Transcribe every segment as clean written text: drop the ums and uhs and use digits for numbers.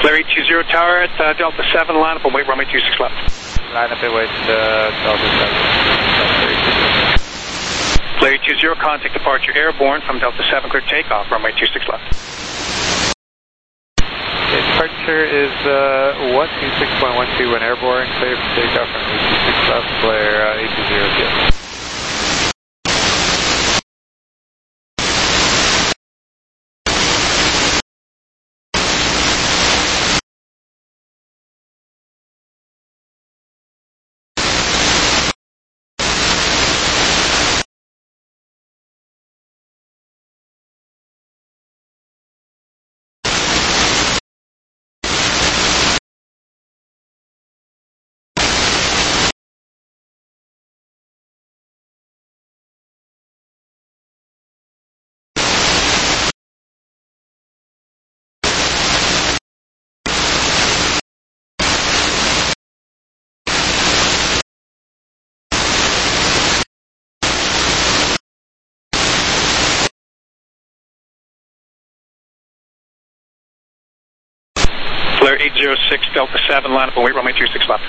Flare 820 Tower at Delta 7, line up and wait, runway 26 left. Line up and wait, Delta 7. Flare 820, contact departure airborne from Delta 7, clear takeoff, runway 26 left. Okay, departure is 126.12 when airborne, clear for takeoff, runway 26 left, Flare 820, yes. Flare 806 Delta 7, line up and wait, runway 26 left.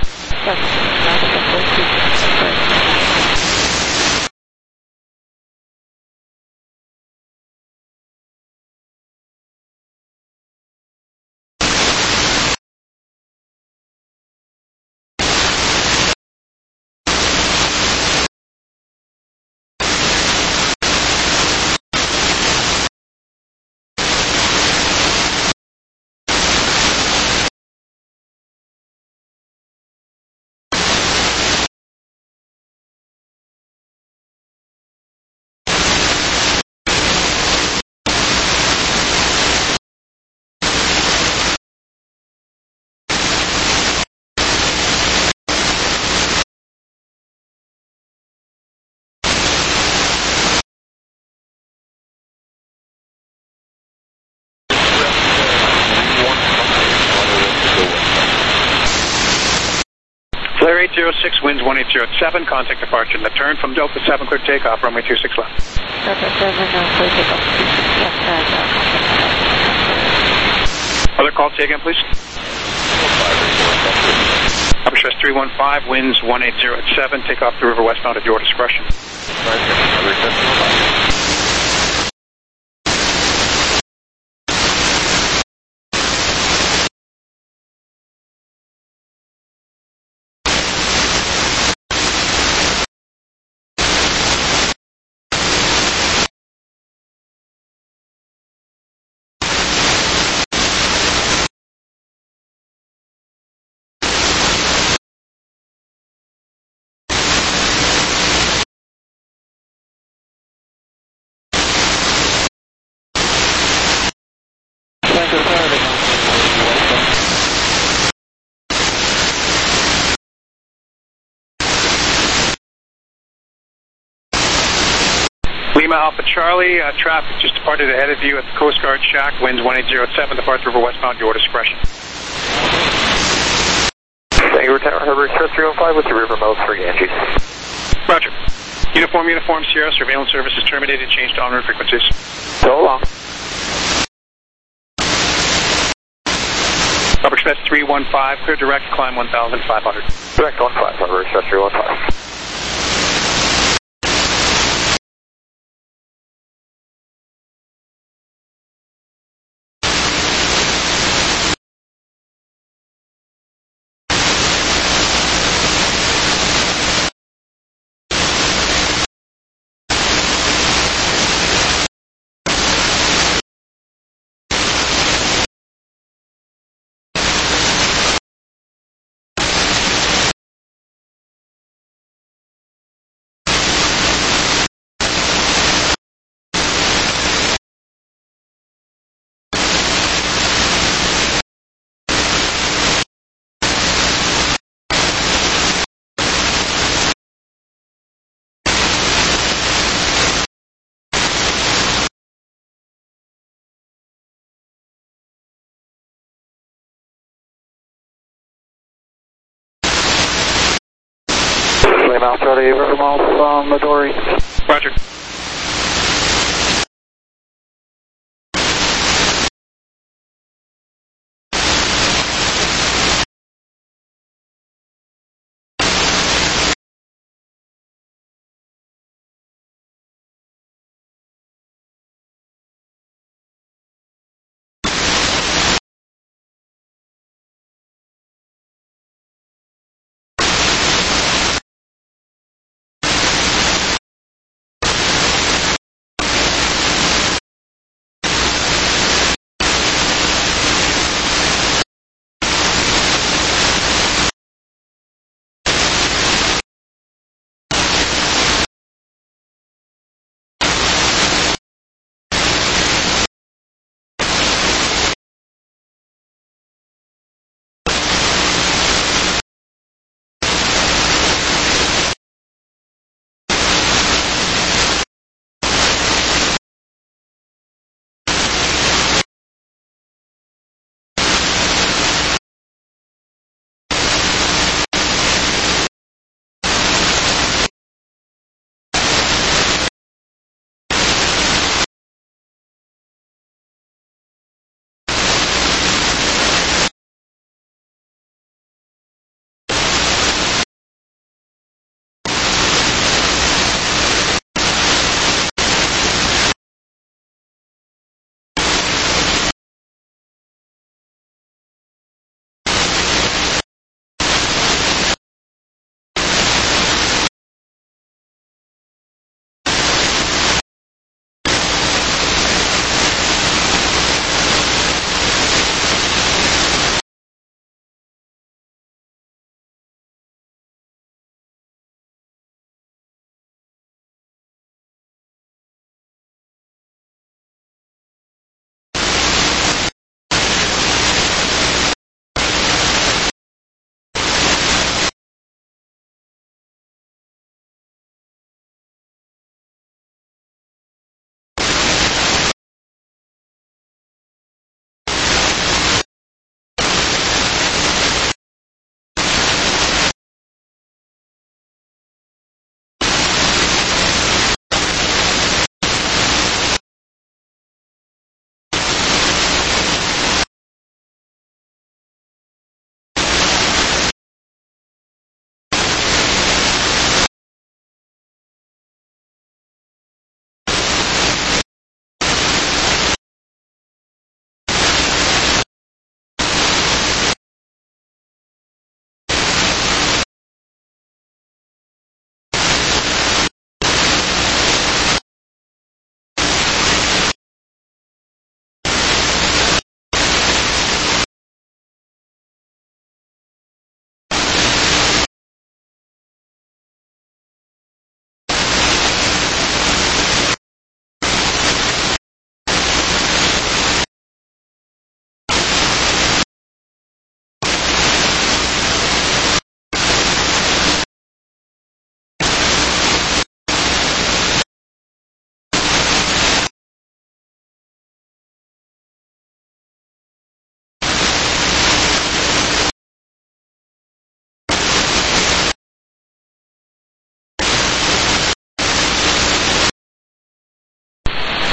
Flare 806, winds 1807, contact departure in the turn from Delta 7, clear takeoff, runway 26 left. Delta 7, clear takeoff, 26 left, Other call, say again, please. Upper stress 315, winds 180 at 7, take off the river westbound at your discretion. Lima Alpha Charlie, traffic just departed ahead of you at the Coast Guard shack, winds 1807, depart river westbound, your discretion. Vancouver Tower, Harbor Express 315 with the river mouth for Ganges. Roger. Uniform Sierra, surveillance service is terminated, change to on-route frequencies. So long. Upper Express 315, clear direct, climb 1,500. Direct 15, Harbor Express 315. Lima Alpha Charlie, river mouth from Midori. Roger.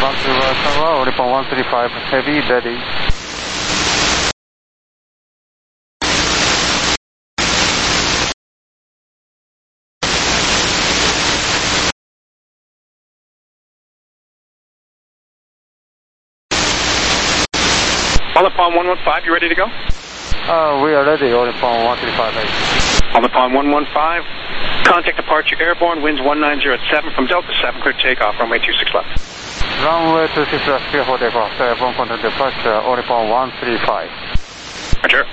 Tower, Oripon 135, heavy, ready. Oripon 115, you ready to go? We are ready, Oripon 135. Oripon 115, contact departure airborne, winds 19 at 7 from Delta 7, clear takeoff, runway 26 left. Runway 26 left, clear for takeoff, airborne contact departure, Oripon 135. Roger.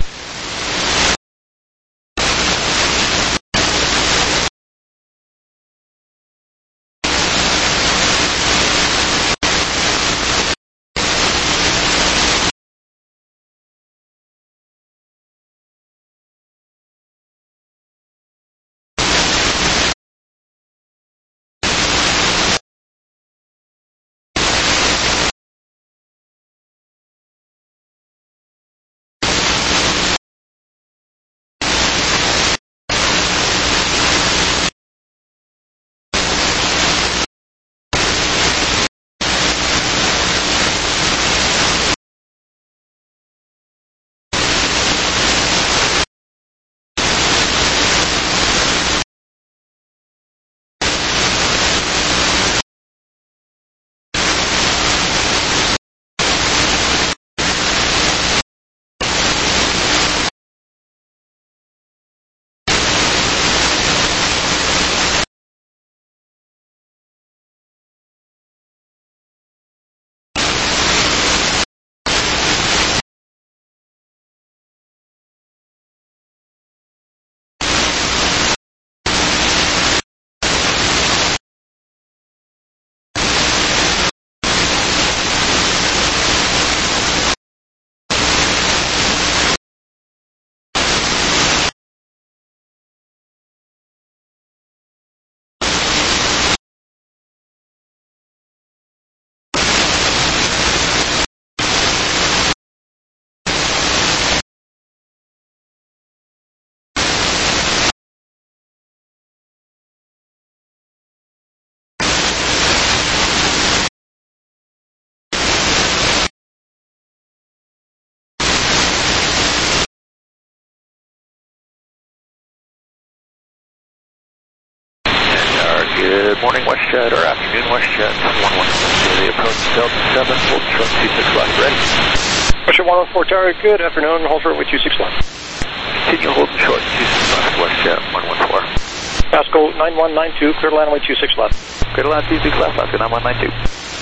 Good morning, WestJet, or afternoon, WestJet. 114, the approach Delta 7, hold short 26 left, ready. WestJet 114 Tower, good afternoon, hold short with 26 left. Continue holding short 26 left, WestJet 114. Pascal 9192, clear to land away 26 left. Clear to land 26 left, Pascal 9192.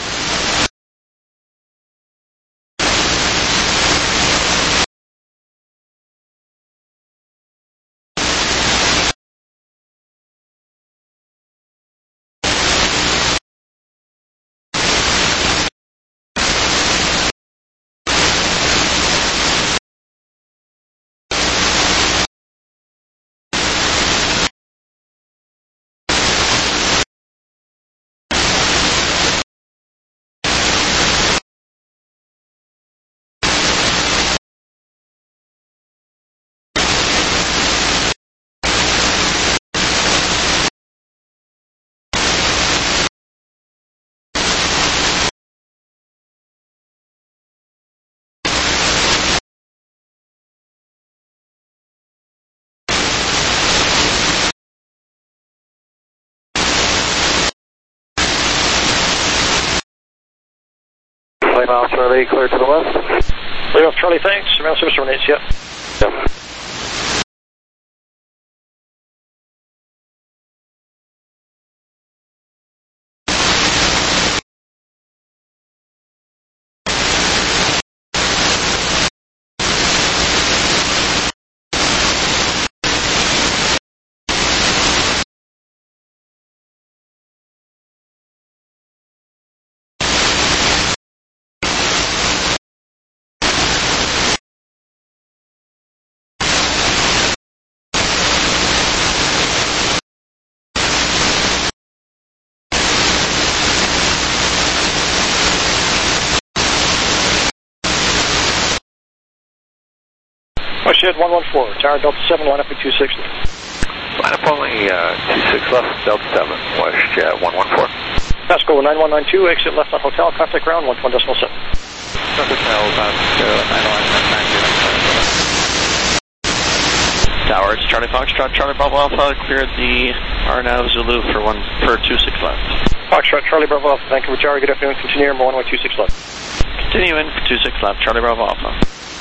Lima Charlie, clear to the left. Lima Charlie, thanks. Surveillance service terminates, yep. Yep. WestJet 114, Tower Delta 7, line up at 26 left. Line up only 26 left, Delta 7, WestJet 114. Pasco 9192, exit left on hotel, contact ground 11.7. Hotel, Tower, it's Charlie Foxtrot, Charlie Bravo Alpha, cleared the RNAV Zulu for 26 left. Foxtrot, Charlie Bravo Alpha, Vancouver Tower, good afternoon, continue number 1126 left. Continue in for 26 left, Charlie Bravo Alpha.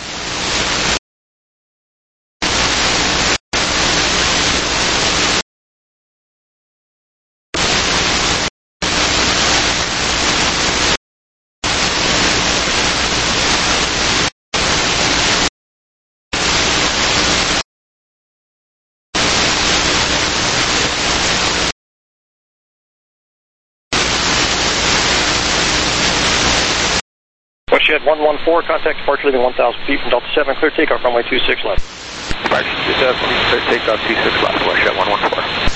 Westshed 114, contact departure leaving 1,000 feet from Delta 7, clear takeoff runway 26 left. Departure 27, clear takeoff 26 left, Westshed 114.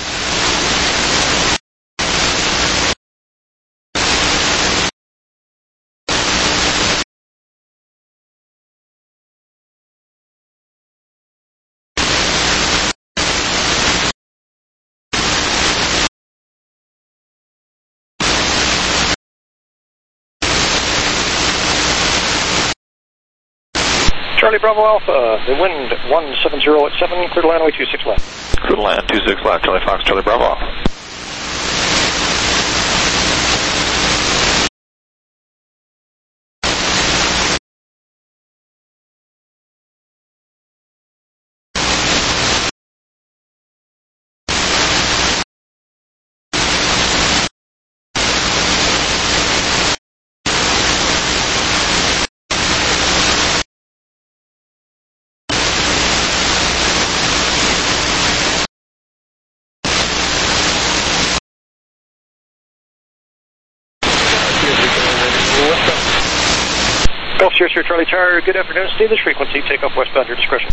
Charlie Bravo Alpha, the wind 170 at 7, clear to land runway 26 left. Clear to land 26 left, Charlie Fox, Charlie Bravo Alpha. Gulf Sierra Charlie Tower, good afternoon, stay this frequency, take off westbound, your discretion.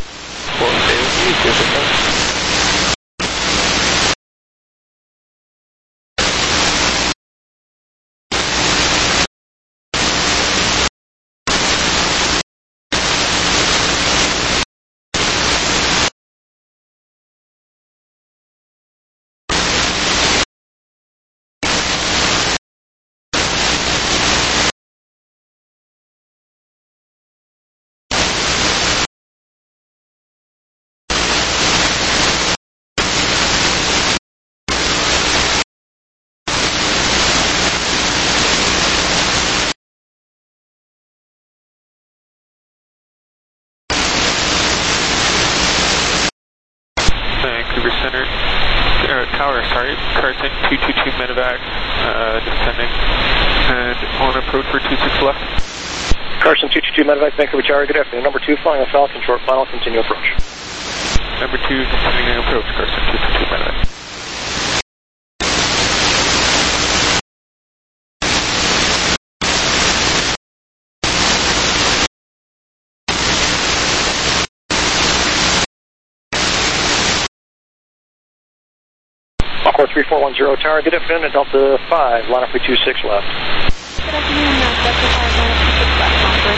Vancouver Center, Tower, sorry, Carson 222 medevac, descending, and on approach for 26 left. Carson 222 medevac, Vancouver Tower, good afternoon, number 2, flying a Falcon, short final, continue approach. Number 2, continuing approach, Carson 222 medevac. Encore 3410 Tower, good afternoon, at Delta 5, line up for 26 left. Good afternoon, Delta 5, line up 26 left, Encore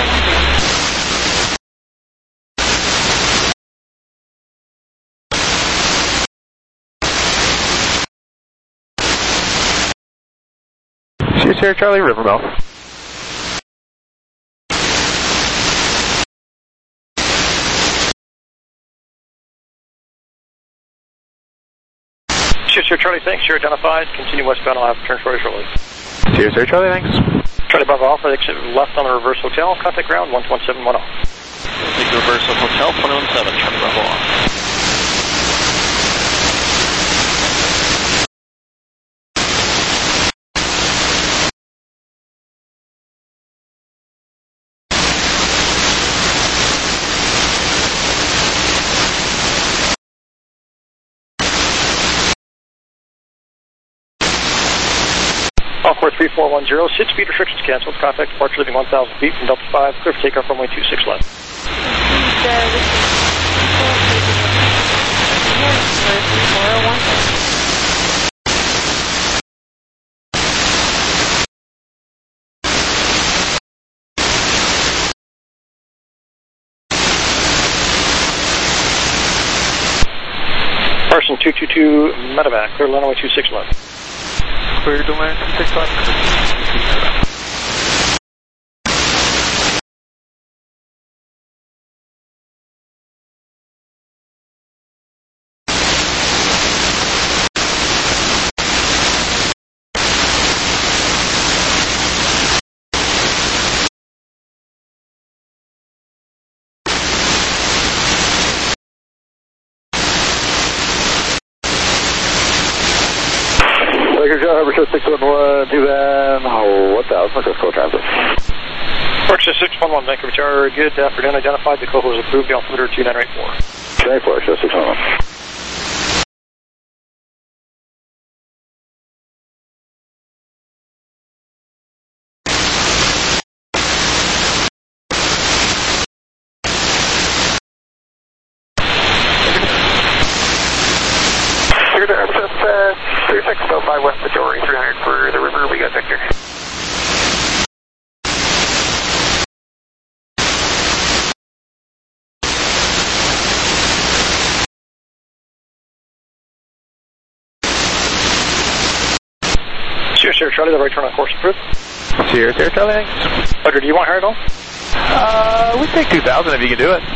3410. Sierra Charlie, Riverbell. Sierra Charlie, thanks, you're identified, continue westbound, I'll have to turn shortly shortly. Sierra Charlie, thanks. Charlie Bravo Alpha, exit left on the reverse hotel, contact ground 11710. Take the reverse of hotel 217, Charlie Bravo Alpha. Encore 3410, sit speed restrictions canceled, contact departure leaving 1,000 feet from Delta 5, clear for takeoff runway 26 left. Carson 222 medevac, clear runway 26 left. clear to land 265. Harbor 611, do that, 1000, Marcos Coal Transit. Berkshire 611, Vancouver Tower, good afternoon, identified, the code was approved, the altimeter 2984. 2984, Berkshire 611. Access 3605 West Majority 300 for the river, we got Victor. Sierra Charlie, the right turn on course approved. Sierra Charlie, thanks. Roger, do you want higher at all? We'd take 2,000 if you can do it.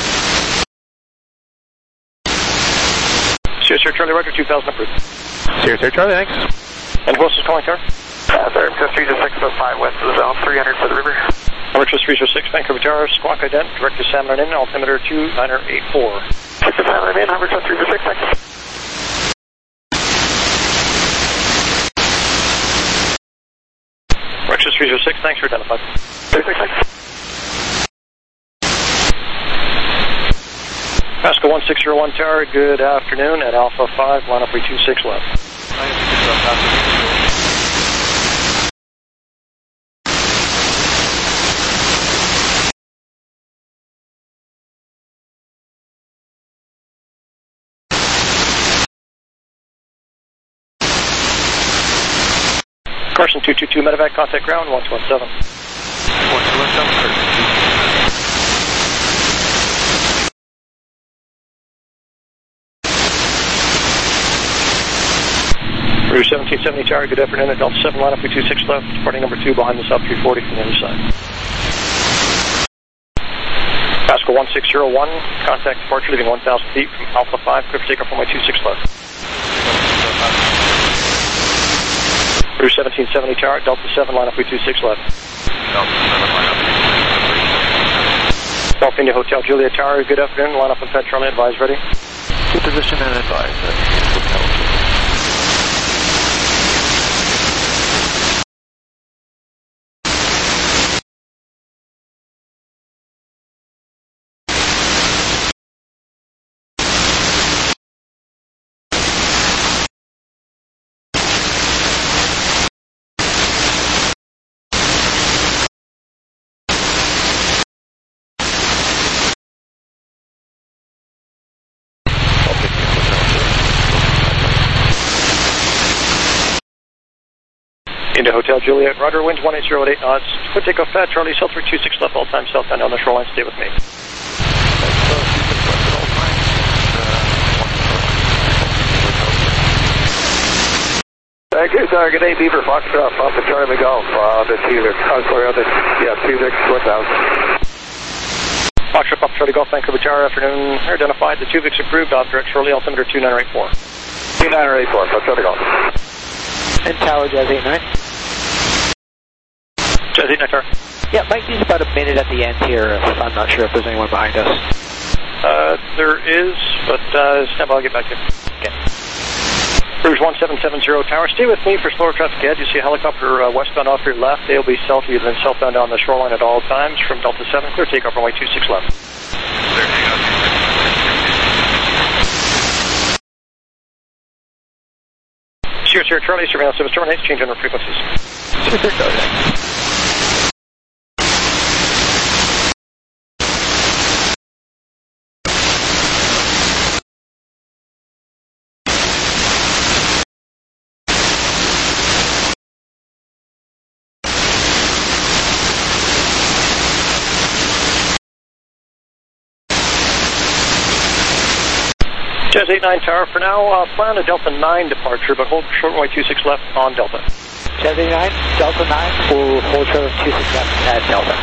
Sierra Charlie, Roger, 2000 approved. Sierra Charlie, thanks. And who else is calling, sir? Sir, just 3605 west of the zone, 300 for the river. Number 306, Vancouver Tower, Squawk ident, direct to Salmon in, altimeter 2984. Direct to Salmon in, Number 306, thanks. Direction 306, thanks for identified. 36, thanks. Pasco 1601 Tower, good afternoon, at Alpha 5, line up 326 left. Carson 222 medevac, contact ground 1217. 1217. Route 1770 Tower, good afternoon, at Delta 7, line up 326 left, departing number 2 behind the South 340 from the other side. Pasco 1601, contact departure leaving 1,000 feet from Alpha 5, clear for takeoff runway 26 left. Route 1770 Tower, Delta 7, line up 326 left. Delta 7, line up 326. Golf India Hotel Juliet Tower, good afternoon, line up and ped Charlie, advise ready. To position and advise. Into Hotel Juliet, Roger, winds 1808 knots. Quick takeoff pad, Charlie, South 326 left, all time southbound down the shoreline, stay with me. Thank you, sir. Good day, Beaver Foxtrot, off the Charlie Golf, the Tuvic, Tuvic 4000. Foxtrot, off Charlie Golf, Vancouver Tower, afternoon, identified, the Tuvic's approved, off direct Charlie, altimeter 2984. 2984, so Charlie Golf. And Tower, Jazz 89. Jazz 89, Tower. Yeah, might need about a minute at the end here. I'm not sure if there's anyone behind us. There is, but stand by, I'll get back to you. Okay. Rouge 1770 Tower, stay with me for slower traffic ahead. You see a helicopter westbound off your left. They'll be south of you, then southbound down the shoreline at all times from Delta 7. Clear takeoff runway 26 left. Clear takeoff. Sierra Charlie, surveillance service terminates, change on our frequencies. Sierra Charlie. Jazz Jazz 89 Tower, for now, plan a Delta 9 departure, but hold short runway 26 left on Delta. Jazz 89, Delta 9, will hold short of 26 left at Delta.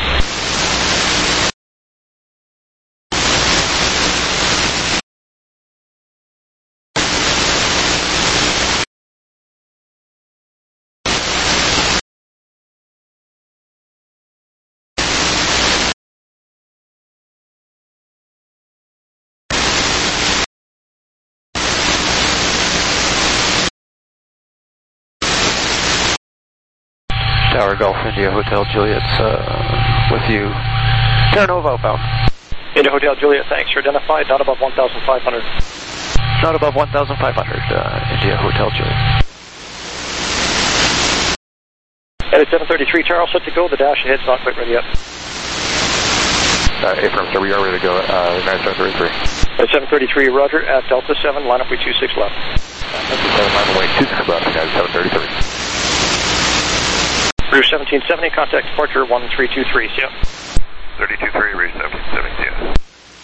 Tower Golf India Hotel Juliet's with you. Terra Nova outbound. India Hotel Juliet, thanks. You're identified, not above 1,500. Not above 1,500, India Hotel Juliet. And it's 733 Tower, set to go. The dash ahead's not quite ready yet. Affirm, sir, we are ready to go. United 733. At 733, Roger, at Delta 7, line up with 26 left. Delta 7, line away 26 left, United 733. Rouge 1770, contact departure 1323, see ya. 32-3, Rouge 1770, see ya.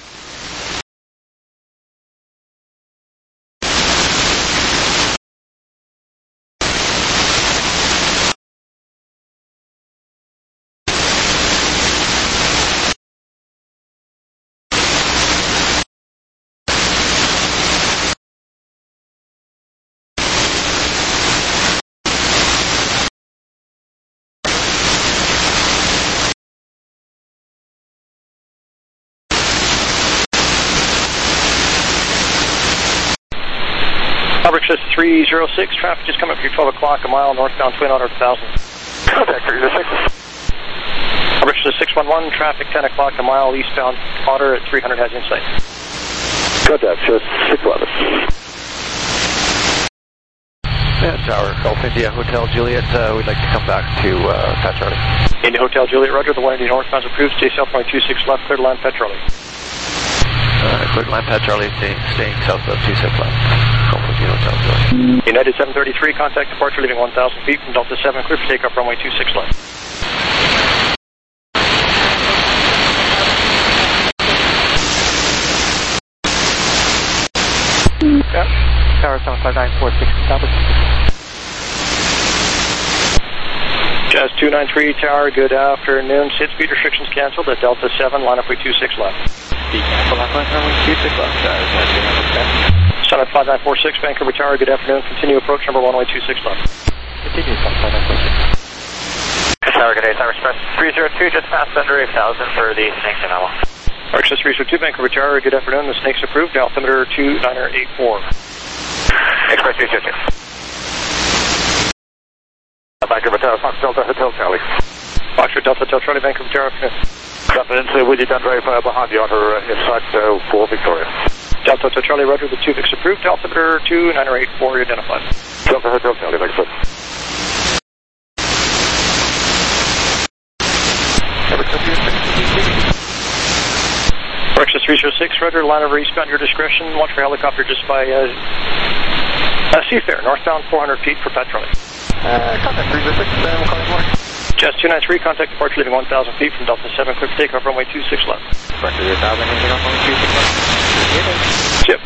Brixus 306, traffic just coming up for 12 o'clock, a mile northbound Twin Otter 1000. Contact 306. Brixus 611, traffic 10 o'clock, a mile eastbound Otter at 300 has insight. Contact 611. And Tower Golf India Hotel Juliet, we'd like to come back to Pat Charlie. India Hotel Juliet, Roger, the 180 northbound is approved, stay south runway 26 left, clear to land Pat Charlie. Clear to land Pat Charlie, staying south of 26 left. Golf India Hotel Juliet. United 733, contact departure leaving 1,000 feet from Delta 7, clear for takeoff runway 26 left. Yep. Tower 75946, establish. Jazz 293 Tower, good afternoon. Sid, speed restrictions canceled at Delta 7, line up with 26 left. Speed cancel, line up with 26 left. Summit 5946, Vancouver Tower, good afternoon. Continue approach number 1, runway 26 left. Continue, Summit 5946. Tower, good day, Tower Express 302, just passed under 8,000 for the Snakes and Owl. Access 302, Vancouver Tower, good afternoon. The Snakes approved, altimeter 2984. Express 302. Vancouver Tower, Fox Delta Hotel Charlie. Foxtrot Delta Hotel Charlie, Vancouver Tower, afternoon. Confidence, will you done very far behind the Otter inside for Victoria. Delta Hotel Charlie, Roger, the 2 VIX approved, altimeter 2984, identified. Delta Hotel Charlie, thanks, sir. Access 306, Roger, line over eastbound, your discretion. Watch for helicopter just by Seafair, northbound 400 feet for Pat Charlie. Contact 306, we'll call you morning. Jazz 293, contact departure leaving 1,000 feet from Delta 7, clear for takeoff runway 26 left. Express 3,000, anything else on the 26 left? Chip.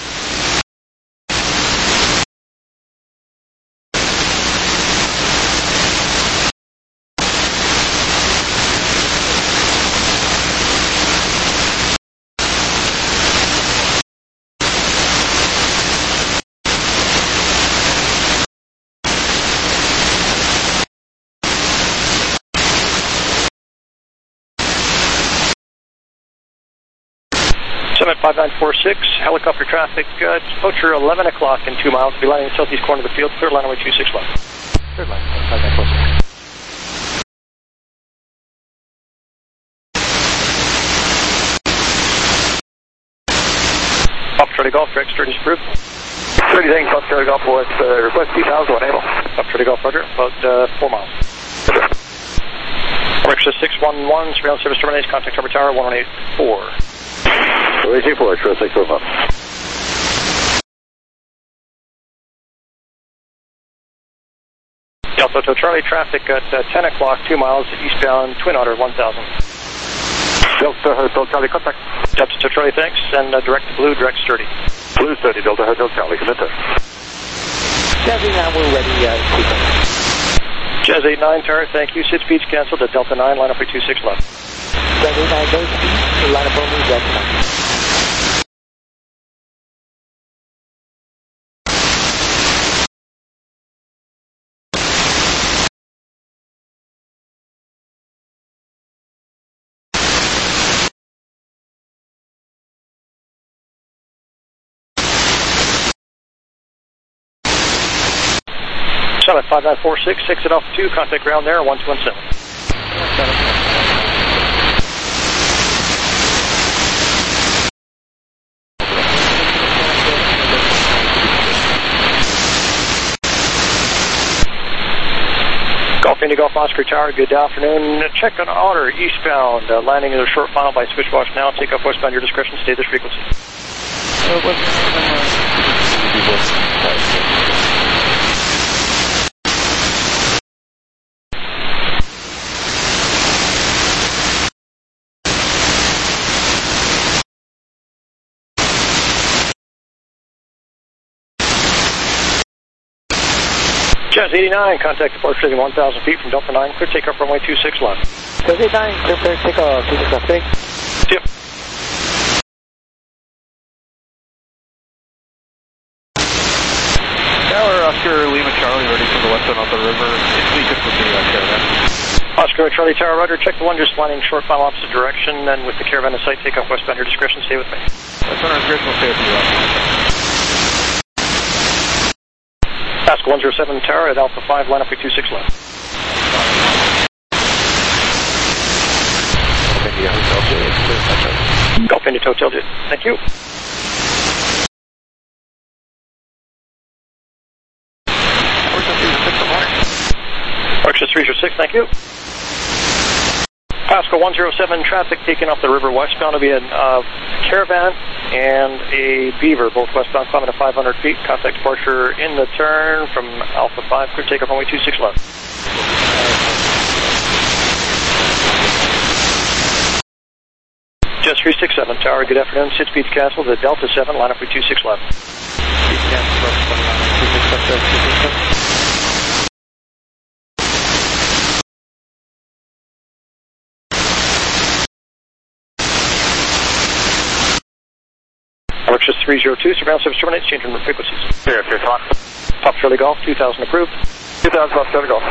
Summit 5946, helicopter traffic, departure 11 o'clock in 2 miles. Be landing in the southeast corner of the field, clear line away 26 left. Third line, 5946. Up Charlie Golf, direct start is approved. 30 things, Fox Charlie Golf, what's request 2,000, enable. Up Charlie Golf, Roger, about 4 miles. Brixus 611, surveillance service terminates, contact Tower Tower 1184. 184, Express 611. Delta Hotel Charlie, traffic at 10 o'clock, 2 miles, eastbound Twin Otter 1000. Delta Hotel Charlie, contact. Delta Hotel Charlie, thanks, and direct to blue, direct sturdy. Blue 30, Delta Hotel Charlie, commit to. Jazz 89, we're ready, sequence. Jazz 89, Tower, thank you. Sit speeds canceled at Delta 9, line up for 26 left. Jazz 89, go speed, line up only, Delta 9. Summit 5946, 6 it off 2, contact ground there, 1217. Golf Indy Golf Oscar Tower, good afternoon. Check on Otter, eastbound, landing in a short final by Switchwash now. Take off westbound, your discretion, stay this frequency. Jazz 89, contact departure leaving 1,000 feet from Delta 9, clear takeoff runway 26 left. Jazz 89, clear takeoff 26 left, thanks. Yep. Tower, Oscar Lima Charlie, ready for the westbound off the river. It's weakest with the caravan. Oscar Charlie Tower, Roger, check the one just landing short final opposite direction, then with the caravan in sight, take off westbound, your discretion, stay with me. Westbound discretion will stay with you, Pascal 107 Tower at Alpha 5, line up for 26 left. Golf India Hotel Jet, thank you. Archer 306, thank you. Pascal 107, traffic taken off the river westbound will be a caravan and a Beaver, both westbound climbing to 500 feet. Contact departure in the turn from Alpha 5, clear takeoff runway 26 left. Just 367, Tower, good afternoon. Sit speeds canceled at Delta 7, line up for 26 left. Speed canceled, 26 left, 26 left. Archer 302, surveillance service terminates, change in frequencies. Here, talk. Pop Charlie Golf, 2000 approved. 2000 Pop Charlie Golf.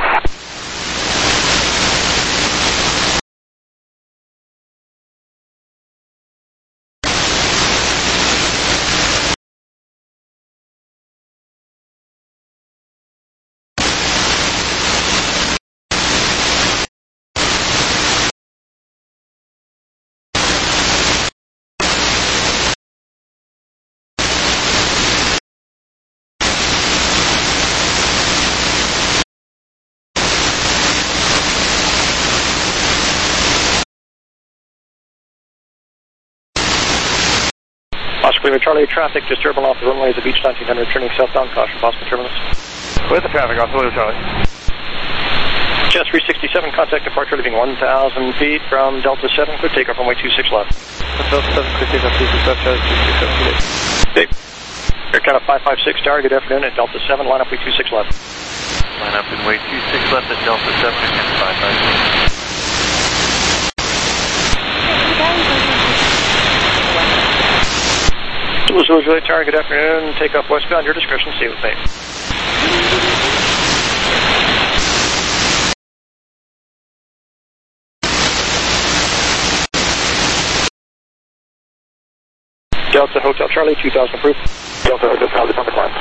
Oscar Charlie, traffic disturbance off the runway of the Beach 1900, turning southbound, caution, possible terminus. Where's the traffic, Oscar Charlie? Jazz 367, contact departure leaving 1,000 feet from Delta 7, clear takeoff runway 26 left. Delta 7, clear takeoff 26 left, Jazz 367. Okay. Air Canada 556, Tower, good afternoon at Delta 7, line up way 26 left. Line up in way 26 left at Delta 7 again, 556. Louisville, Tower, good afternoon. Take off westbound, your discretion, stay with me. Delta Hotel Charlie, 2000 approved. Delta Hotel Charlie, on the climb.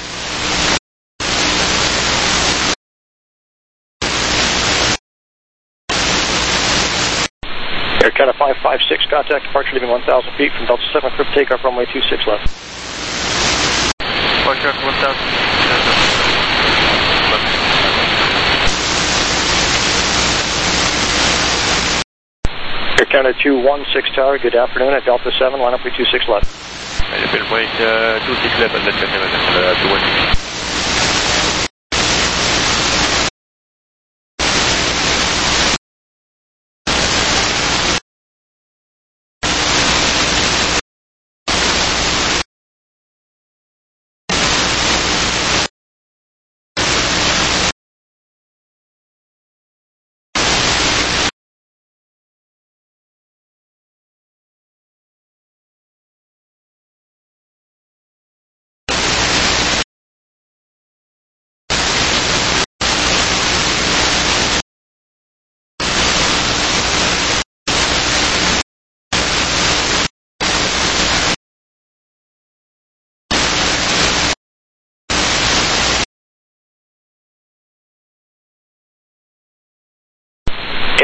Air Canada 556, contact departure leaving 1,000 feet from Delta 7, crypt takeoff runway 26 left. Watch out for 1,000. Air Canada 216 Tower, good afternoon at Delta 7, line up way 26 left. I've been wait 26 left at Delta 7,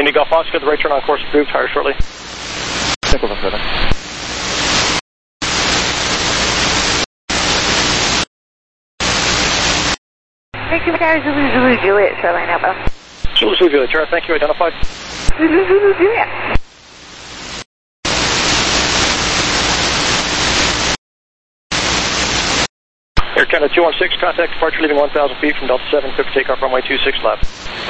Indy Golf Oscar, the right turn on course approved, hire shortly. Nicholson, brother. Victor Victoria, Zulu, Juliet, Charlie Napa. Zulu, Juliet, Charlie, thank you, identified. Zulu, Juliet. Air Canada 216, contact departure leaving 1,000 feet from Delta 7, clear for takeoff runway 26 left.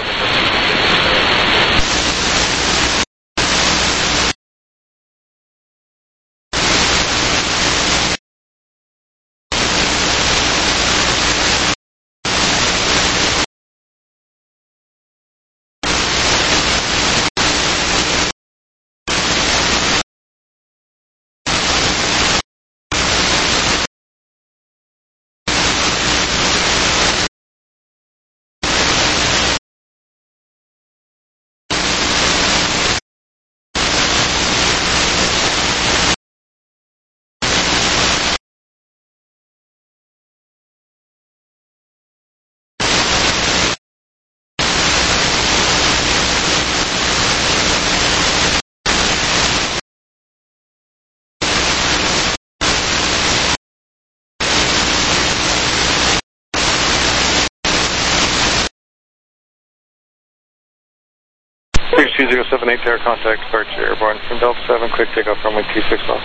Clear 2078 tower, contact departure airborne from Delta 7, quick takeoff runway 26 left.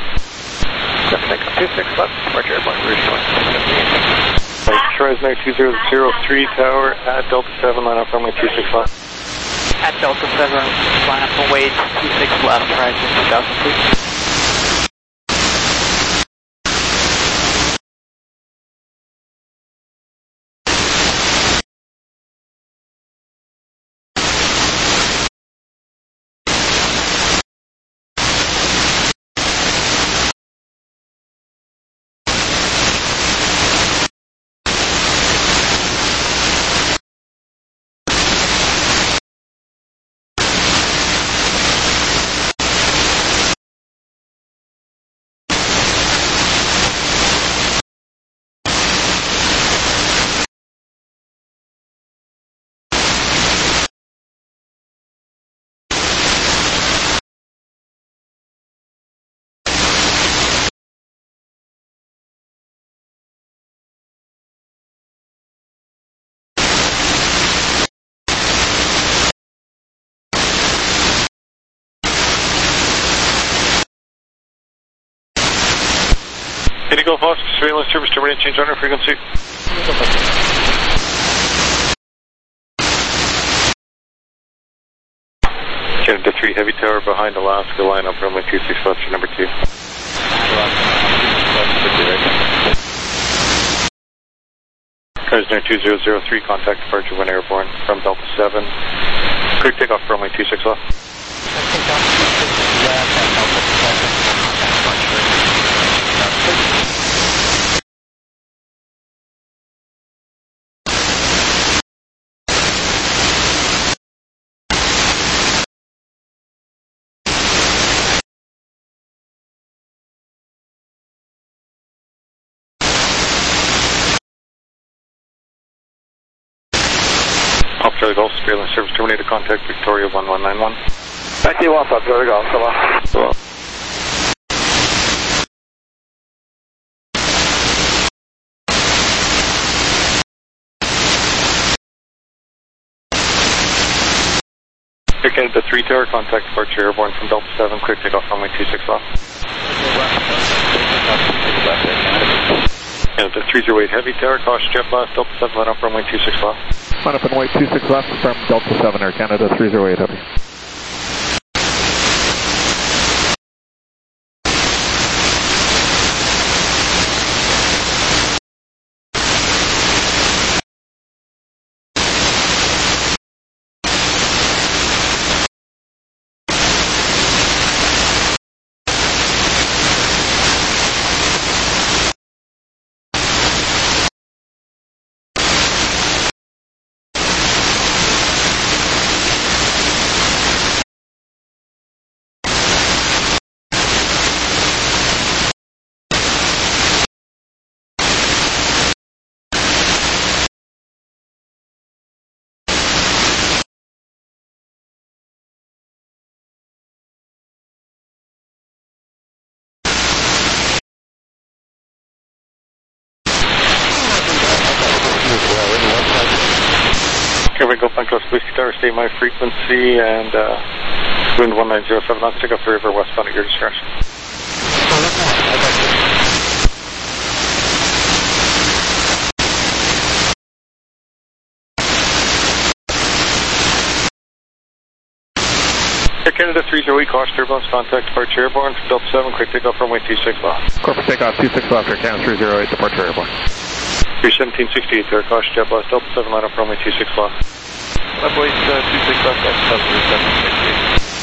26 left, departure airborne, route 1. Fresno 2003 tower at Delta 7, line up runway 26 left. At Delta 7, line up runway 26 left, rising 2000 feet. Indy Golf Oscar, surveillance service terminated, change runner frequency. Canada 3 heavy tower behind Alaska, line up runway 26 left to number 2. Fresno 2003, contact departure when airborne from Delta 7. Quick takeoff runway 26 left. Charlie Golf, surveillance service terminated, contact Victoria 1191. Thank you, one, Charlie Golf, so long. So long. Air Canada 3 tower, contact departure airborne from Delta 7, quick takeoff runway 26 left. Canada 308 heavy tower, caution jet blast, Delta 7, line up runway 26 left. Line up runway 26 left from Delta 7, Air Canada 308 heavy. Golf Bank Coast Whiskey Tower, stay my frequency, and wind 1907 knots, take off the river westbound at your discretion. Air Canada 308, caution turbulence, contact departure airborne from Delta 7, quick takeoff runway 26 left. Corporate takeoff 26 left, Air Canada 308, departure airborne. 31768 there, caution jet blast, Delta 7 line up runway 26 left. Leftway 26 left, Delta 7, 3768.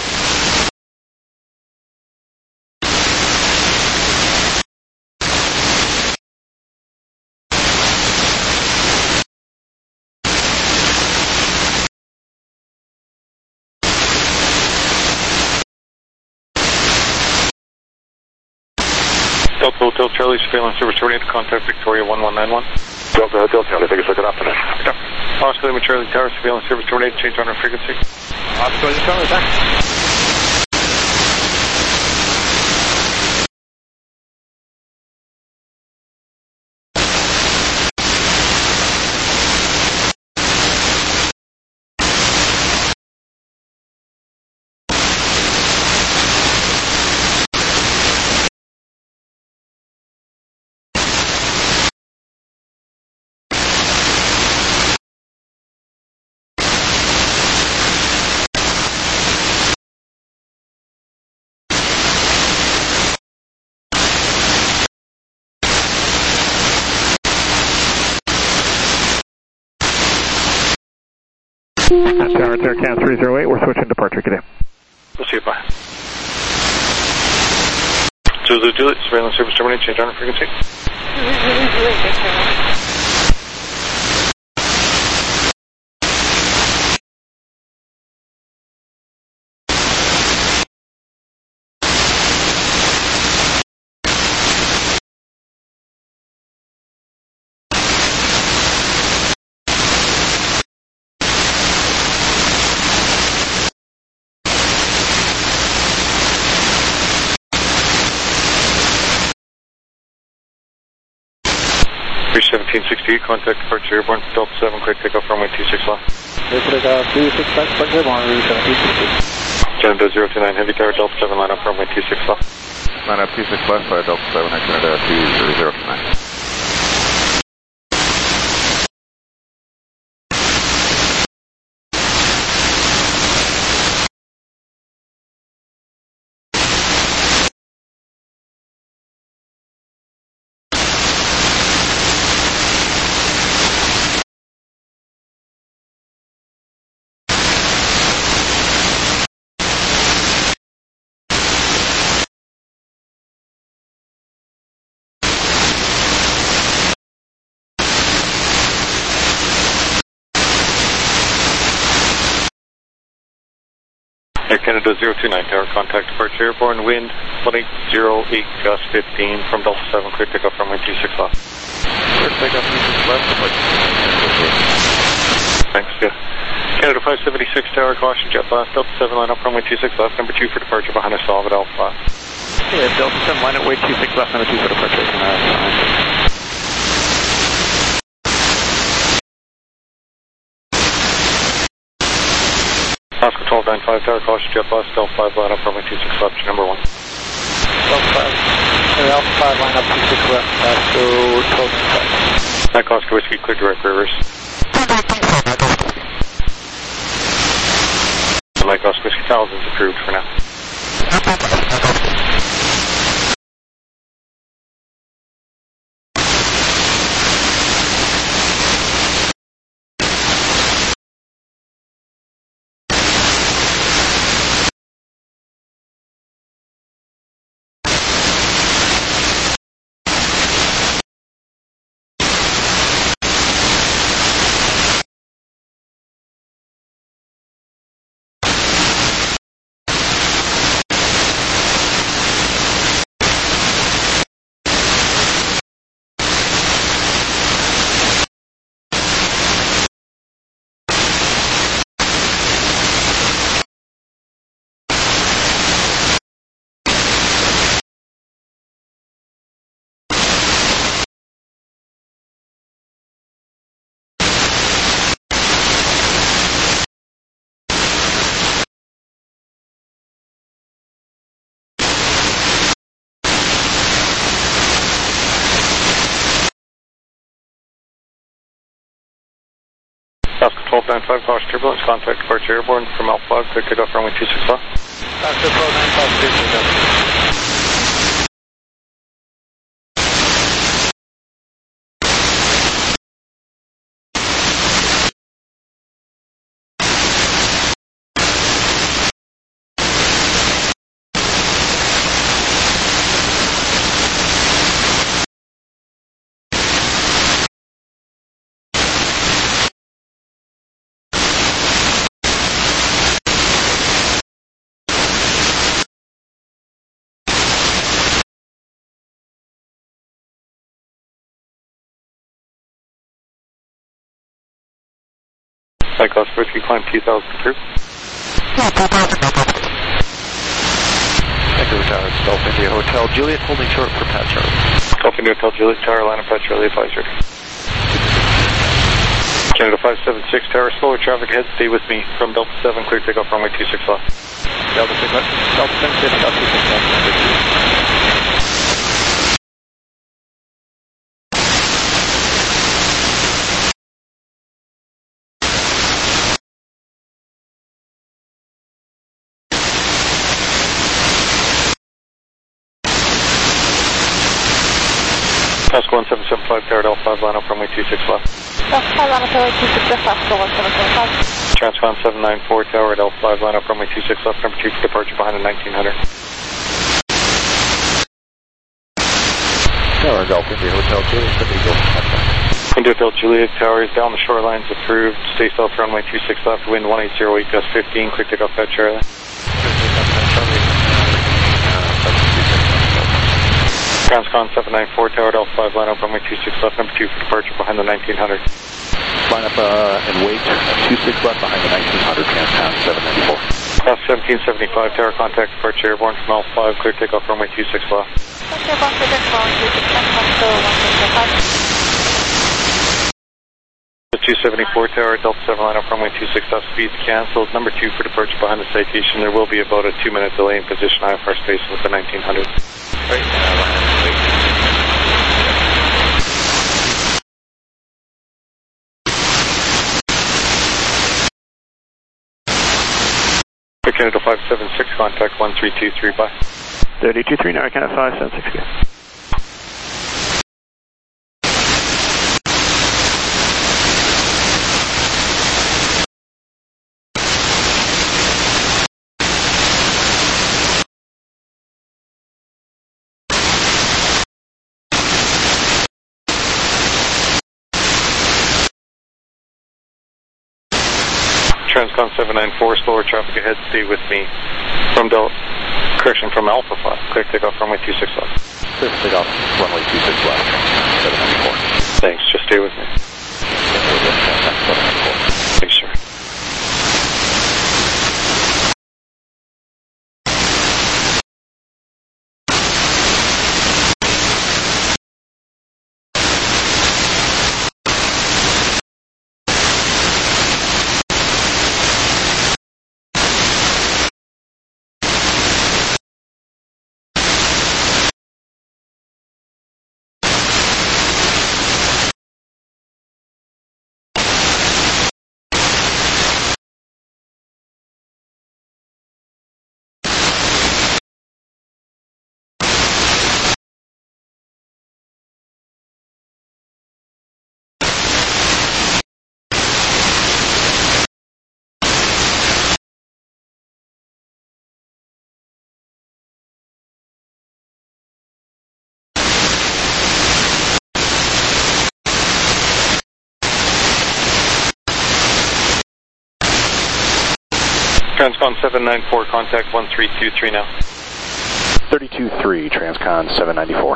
Delta Hotel Charlie, surveillance service terminated, contact Victoria 1191. Delta Hotel Charlie, thank you, sir, good afternoon. Oscar Lima Charlie Tower, surveillance service terminated, change on our frequency. Oscar Lima Charlie, back. Tower, Air Canada 308, we're switching departure today. We'll see you, bye. Zulu Juliet, surveillance service terminated, change on our frequency. Bridge 1768, contact departure airborne, Delta 7, quick takeoff runway 26 left. Takeoff 26 left, departure airborne, route 1768. Canada 029, heavy tower, Delta 7, line up runway 26 left. Line up 26 left, Delta 7, Air Canada 2009. Air Canada 029, tower, contact departure airborne, wind 1808, gust 15 from Delta 7, clear takeoff runway 26 left. Clear takeoff 26 left, departure. Thanks, yeah. Canada 576, tower, caution, jet blast, Delta 7, line up runway 26 left, number 2 for departure behind us, solid Alpha. Yeah, Delta 7, line up way 26 left, number 2 for departure. Oscar 1295, tower, caution, jet blast, Delta 5, line up runway 26 left, number 1. Delta 5, Alpha 5, line up 26 left, back to 1295. Mike Oscar Whiskey, clear direct reverse. Mike Oscar Whiskey, thousands approved for now. Oscar 1295, caution turbulence, contact departure airborne from Alpha 5, clear takeoff runway 26 left. Oscar 1295, clear takeoff. Flight Oscar Whiskey, climb 2000 through. Echo Tower, Golf India Hotel Juliet, holding short for Pat Charlie. Golf India Hotel Juliet Tower, line of Pat Charlie, advisory. Canada 576 Tower, slower traffic ahead, stay with me. From Delta 7, clear takeoff runway 26 left. Delta 7, Delta 26 left. Oscar 1775 Tower, Delta 5, line up runway 26 left. Delta 5, line up runway 26 left, Oscar 1775. Transcon 794 Tower, Delta 5, line up runway 26 left, number 2 for departure behind the 1900. Tower, Golf India Hotel Juliet, Eagle. India Hotel Juliet Tower is down the shorelines, approved. Stay south runway 26 left, wind 1808, gust 15, clear takeoff at Charlie. Transcon 794 Tower, Delta 5, line up runway 26 left, number 2 for departure behind the 1900. Line up and wait, 26 left behind the 1900, Transcon 794. Class 1775 Tower, contact departure airborne from Alpha 5, clear takeoff runway 26 left. Oscar 274 Tower, Delta 7, line up runway 26 left, speeds canceled. Number 2 for departure behind the citation. There will be about a 2-minute delay in position IFR space with the 1900. Right, wait. Canada 576, contact 1323, bye. 32-3, now Canada 576, good. Transcon 794, slower traffic ahead, stay with me. From from Alpha 5, clear takeoff runway 26 left. Clear takeoff runway 26 left, Transcon 794. Thanks, just stay with me. Thanks, sir. Transcon 794, contact 1323 now. 32-3, Transcon 794.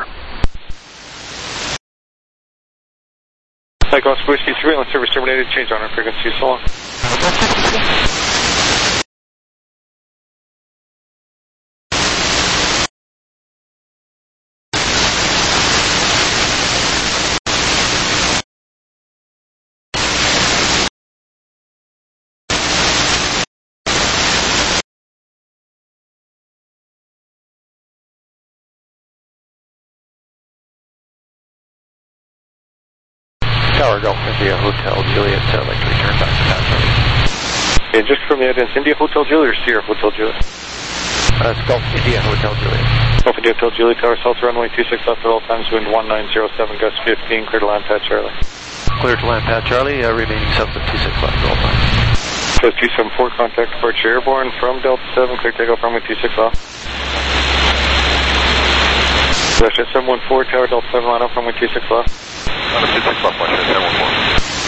Flight Oscar Whiskey, surveillance service terminated, change on our frequency, so long. Tower Golf India Hotel Juliet, I'd like to return back to Pat Charlie. Okay, just from the identity, India Hotel Juliet or Sierra Hotel Juliet? It's Golf India Hotel Juliet. Golf India Hotel Juliet, Tower South, runway 26 left at all times, wind 1907, gust 15, clear to land, Pat Charlie. Clear to land, Pat Charlie, remaining south of 26 left at all times. So 274, contact departure airborne from Delta 7, clear takeoff runway 26 off. Russia 714, Tower Delta 7, line up runway 26 left. Runway 26 left, Russia 714.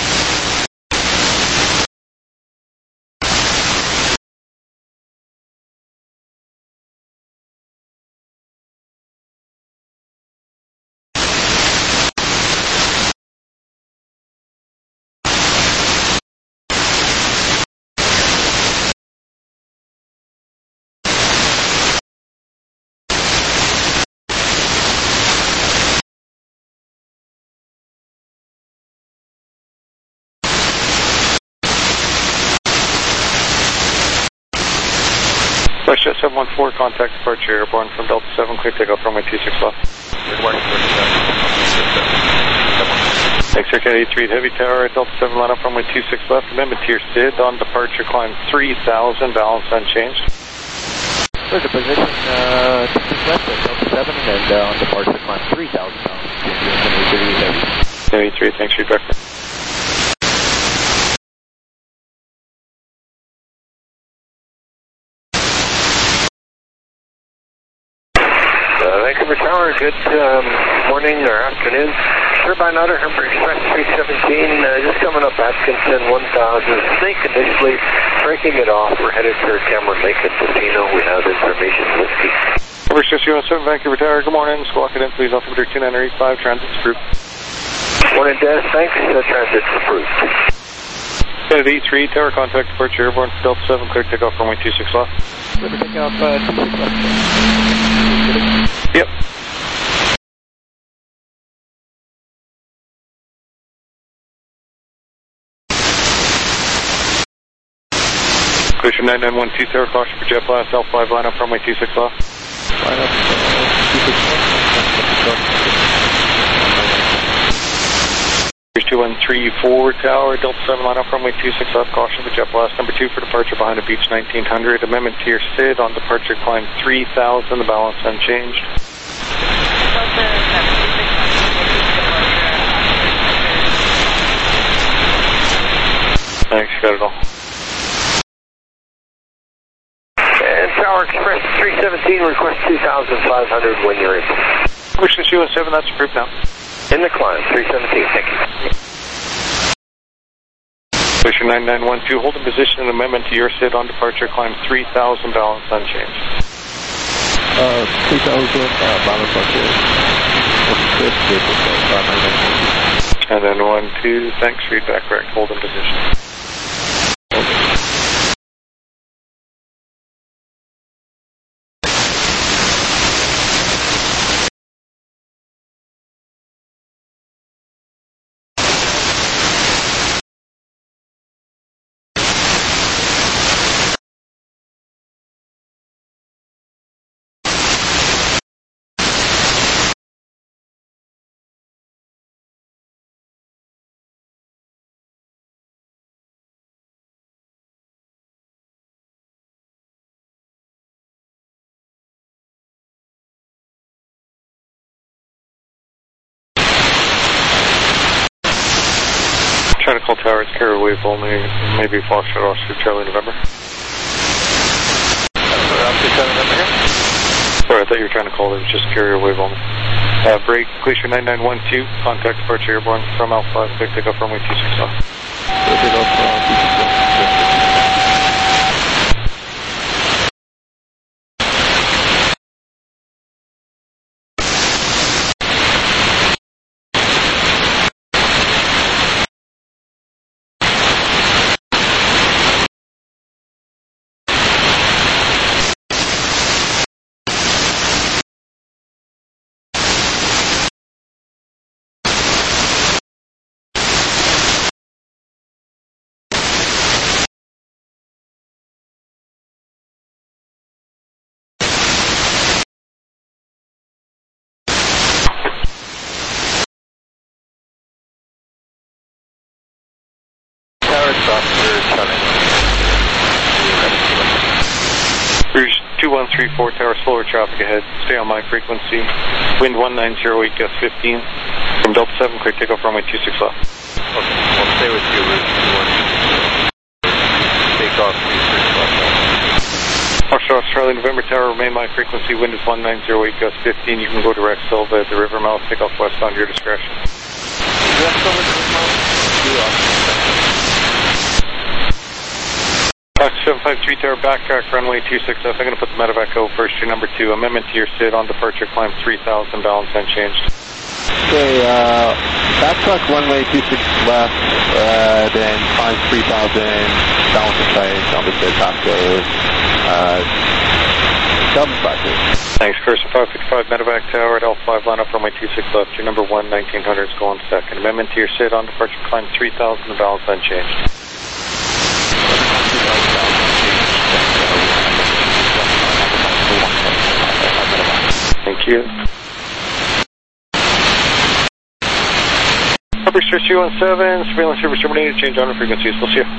Russia 714, contact departure airborne from Delta 7, clear takeoff runway 26 left. Thanks, Air Canada 83 at Heavy Tower, Delta 7, line up runway 26 left. Amendment to your SID on departure, climb 3000, balance unchanged. There's a position 26 left at Delta 7, and on departure, climb 3000 balance unchanged. 83, thanks for your direction. Vancouver Tower, good morning or afternoon. Turbine Otter, Humber Express 317, just coming up Atkinson 1000. Snake initially breaking it off. We're headed for Cameron Lake and Casino. We have information whiskey. Humber Express 317, Vancouver Tower, good morning. Squawk it in, please. Altimeter 2985, transit's approved. Morning, Des. Thanks. Transit's approved. Kennedy 3, Tower, contact departure airborne for Delta 7, clear takeoff runway 26 left. Clear to takeoff 26 left. Yep. Cushion 9912, Tower, caution for jet blast, L5, line up runway 26 left. Line up 26 left. 2134, Tower, Delta 7, line up runway 26 left, caution for jet blast. Number 2 for departure behind a beach 1900. Amendment to your SID on departure, climb 3000, the balance unchanged. Thanks, got it all. And Tower Express 317, request 2,500 when you're in. Cushion 217, that's approved now. In the climb, 317, thank you. Cushion 9912, hold in position, an amendment to your SID on departure, climb 3000, balance unchanged. 3000, balance unchanged. And then 12, thanks, feedback correct, hold in position. Okay. Trying to call Tower, it's carrier wave only, maybe Foxtrot Oscar Charlie November. Sorry, I thought you were trying to call, it was just carrier wave only. Break, Glacier 9912, contact departure airborne from Alpha, clear takeoff runway 26 off. 334 Tower, slower traffic ahead. Stay on my frequency. Wind 1908, gust 15. From Delta 7, clear takeoff runway 26 left. Okay, I'll stay with you, Route 21. Take off 26 left. Foxtrot Charlie, November Tower, remain my frequency. Wind is 1908, gust 15. You can go direct Silva at the river mouth. Take off westbound, your discretion. Direct Silva to the mouth? Fox 753 Tower, backtrack runway 26 left. I'm going to put the medevac go first. Your number 2. Amendment to your SID on departure, climb 3000, balance unchanged. Okay, backtrack runway 26 left, then climb 3000, balance unchanged on the SID passenger. Thanks, Carson 555 medevac Tower at L5, line up runway 26 left. Your number 1, 1900 is going second. Amendment to your SID on departure, climb 3000, the balance unchanged. Thank you. Upper Stretch 217, surveillance service terminated, change on frequencies. We'll see you.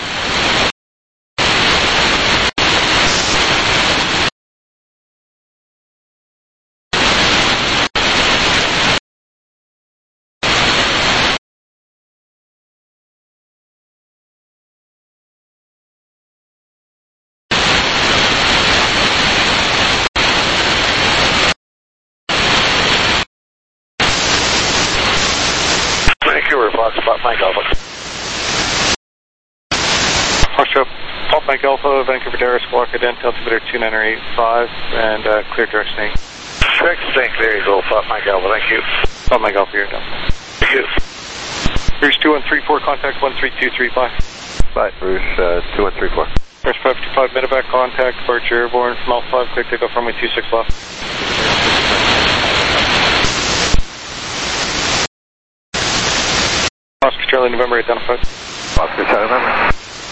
Vancouver, Foxtrot Mike Alpha. Foxtrot Pop Mike Alpha, Vancouver Tower, Squawk Ident, altimeter 2985, and clear direction 8. Correct, there you go, Pop Mike Alpha, thank you. Pop Mike Alpha, you're done. Thank you. Bruce 2134, contact 13235. Bye, Bruce 2134. Bruce 555, medevac contact, departure airborne from L5, clear takeoff runway 26 left. Oscar Charlie, November identified. Oscar Charlie, November.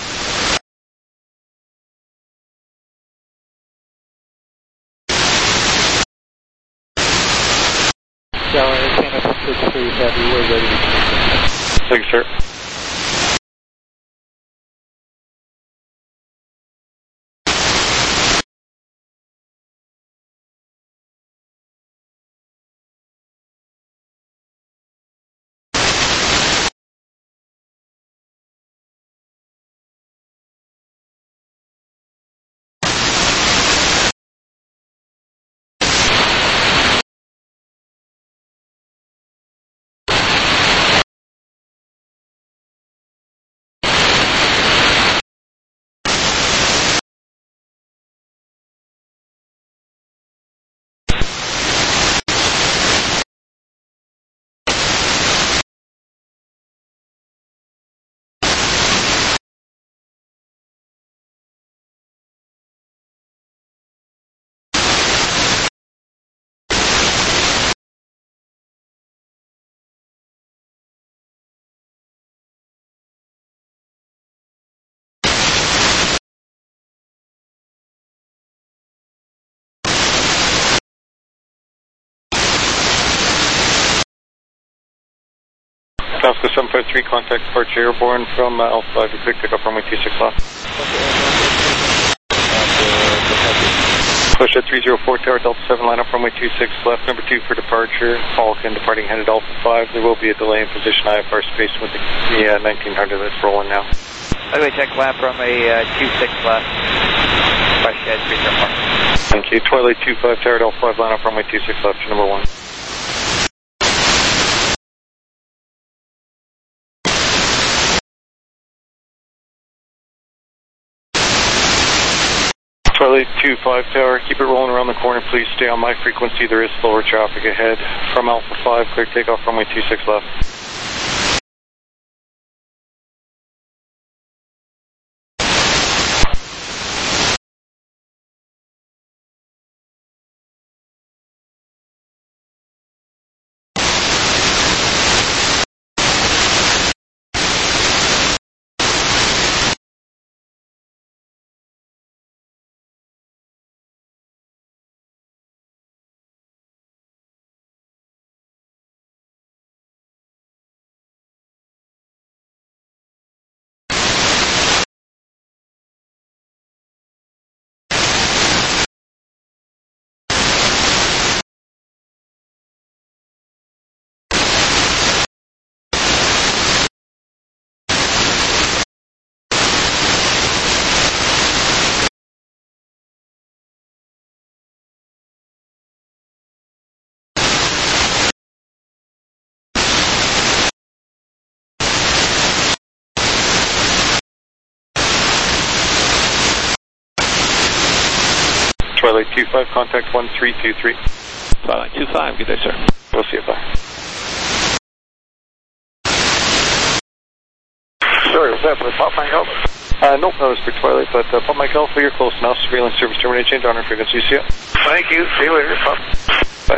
Charlie, Canada 63 Heavy, we're ready to connect. Thank you, sir. Oscar 753, contact departure airborne from L5, clear takeoff runway 26 left. Push at 304 Tower, Delta 7, line up runway 26 left, number 2 for departure. Falcon departing headed Alpha 5. There will be a delay in position IFR space with the 1900 that's rolling now. By the way, check lap runway 26 left. Question at 304. Thank you. Twilight 25 Tower, L5, line up runway 26 left, number 1. Charlie 25 Tower, keep it rolling around the corner, please stay on my frequency. There is slower traffic ahead. From Alpha 5, clear takeoff runway 26 left. Twilight 25, contact 1323. Twilight 25, good day, sir. We'll see you, bye. Sorry, was that for the Pop Mike Alpha? Nope, that was for Twilight, but Pop Mike Alpha, you're close now. Surveillance service terminated, change on our frequency, see ya. Thank you, see you later, Pop. Bye.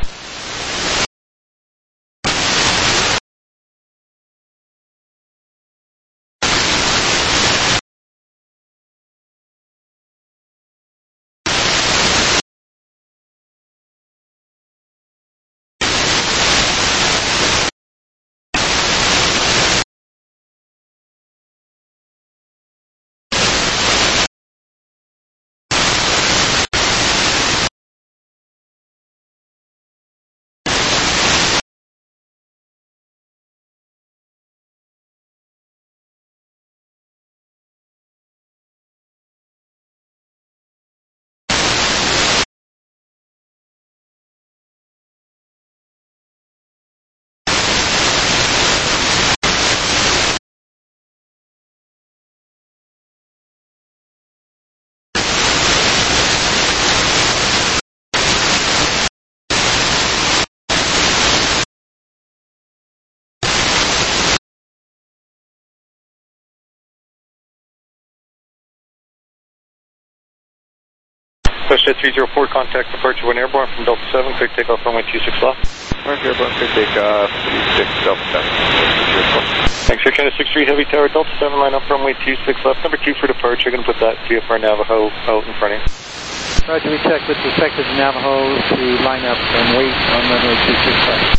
Question 304, contact departure 1 airborne from Delta 7, clear takeoff runway 26 left. Mark airborne, clear takeoff, 26 Delta 7. Thanks, Air China 63 Heavy Tower, Delta 7, line up runway 26 left. Number 2 for departure, going to put that VFR Navajo out in front of you. Roger, we check with respective Navajo to line up and wait on runway 26 left.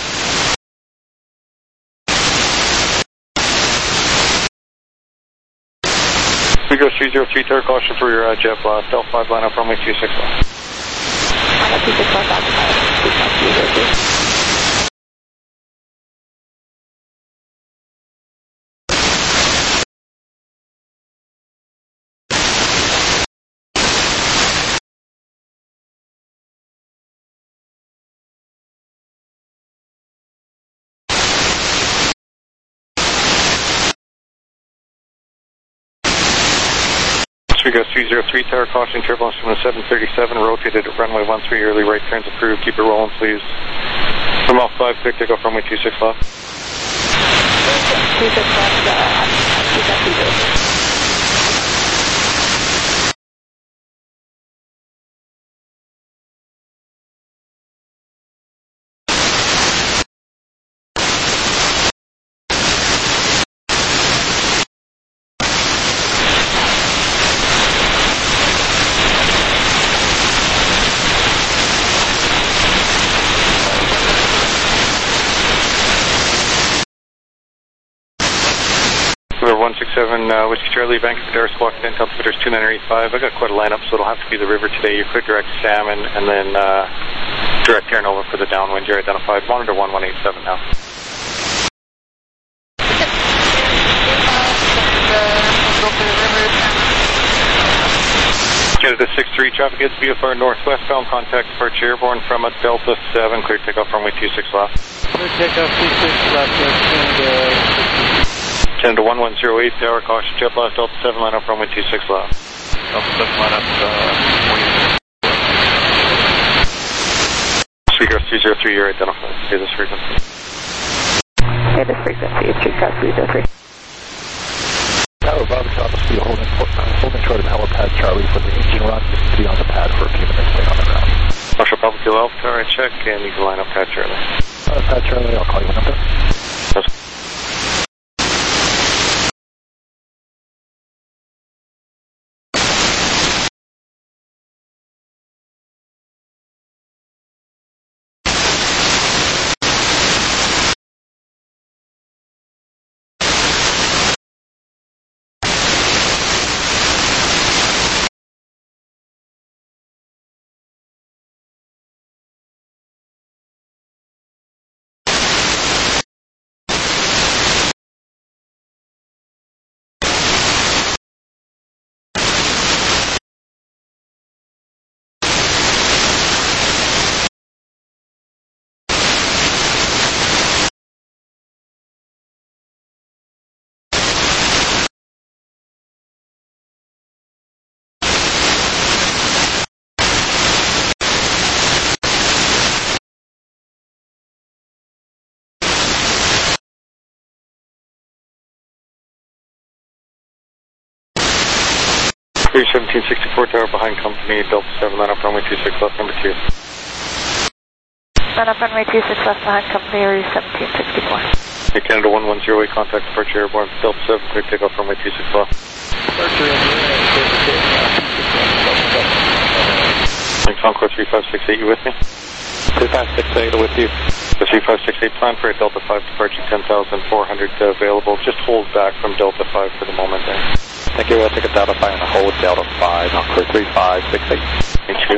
Go 303 Tower, caution for your jet blast. Delta 5 line up runway 26 left. We go 303 Tower, caution turbulence from the 737, rotated at runway 13, early right turns approved, keep it rolling please. From off 5, clear takeoff runway 26 left. 26 left, We're 167 Whiskey Charlie, Vancouver Tower, squawk 10, altimeter is 2985. I got quite a lineup, so it'll have to be the river today. You're clear direct salmon, and then direct Terran over for the downwind. You're identified. Monitor 1187 now. Canada 63, traffic hits VFR northwestbound, contact departure airborne from a Delta 7, clear takeoff runway 26 left. Clear takeoff 26 left, Canada. Canada 1108 Tower, caution jet blast, Delta 7 line up runway 26 left. Delta 7 line up, Speaker 303, you're identified. Say this frequency. Say this frequency, it's Streetcar 303. Tower, Bravo, Bravo, speed holding short of helipad Charlie for the engine run. Just be on the pad for a few minutes, stay on the ground. Marshal Bravo, Kilo Alpha Tower, I check, and you can line up Pad Charlie. Pad Charlie, I'll call you when I'm done. That's 1764 tower behind company, Delta 7, line up runway 26 left, number 2. Line up runway 26 left behind company, area 1764. Hey, Canada 110, contact departure airborne, Delta 7, clear takeoff runway 26 left. Departure in the Hey, Concord 3568, you with me? 3568 with you. The 3568 plan for a Delta 5 departure, 10,400 available. Just hold back from Delta 5 for the moment there. Thank you. I'll take a Delta 5 and a hold Delta 5 on clear 3568. Thank you.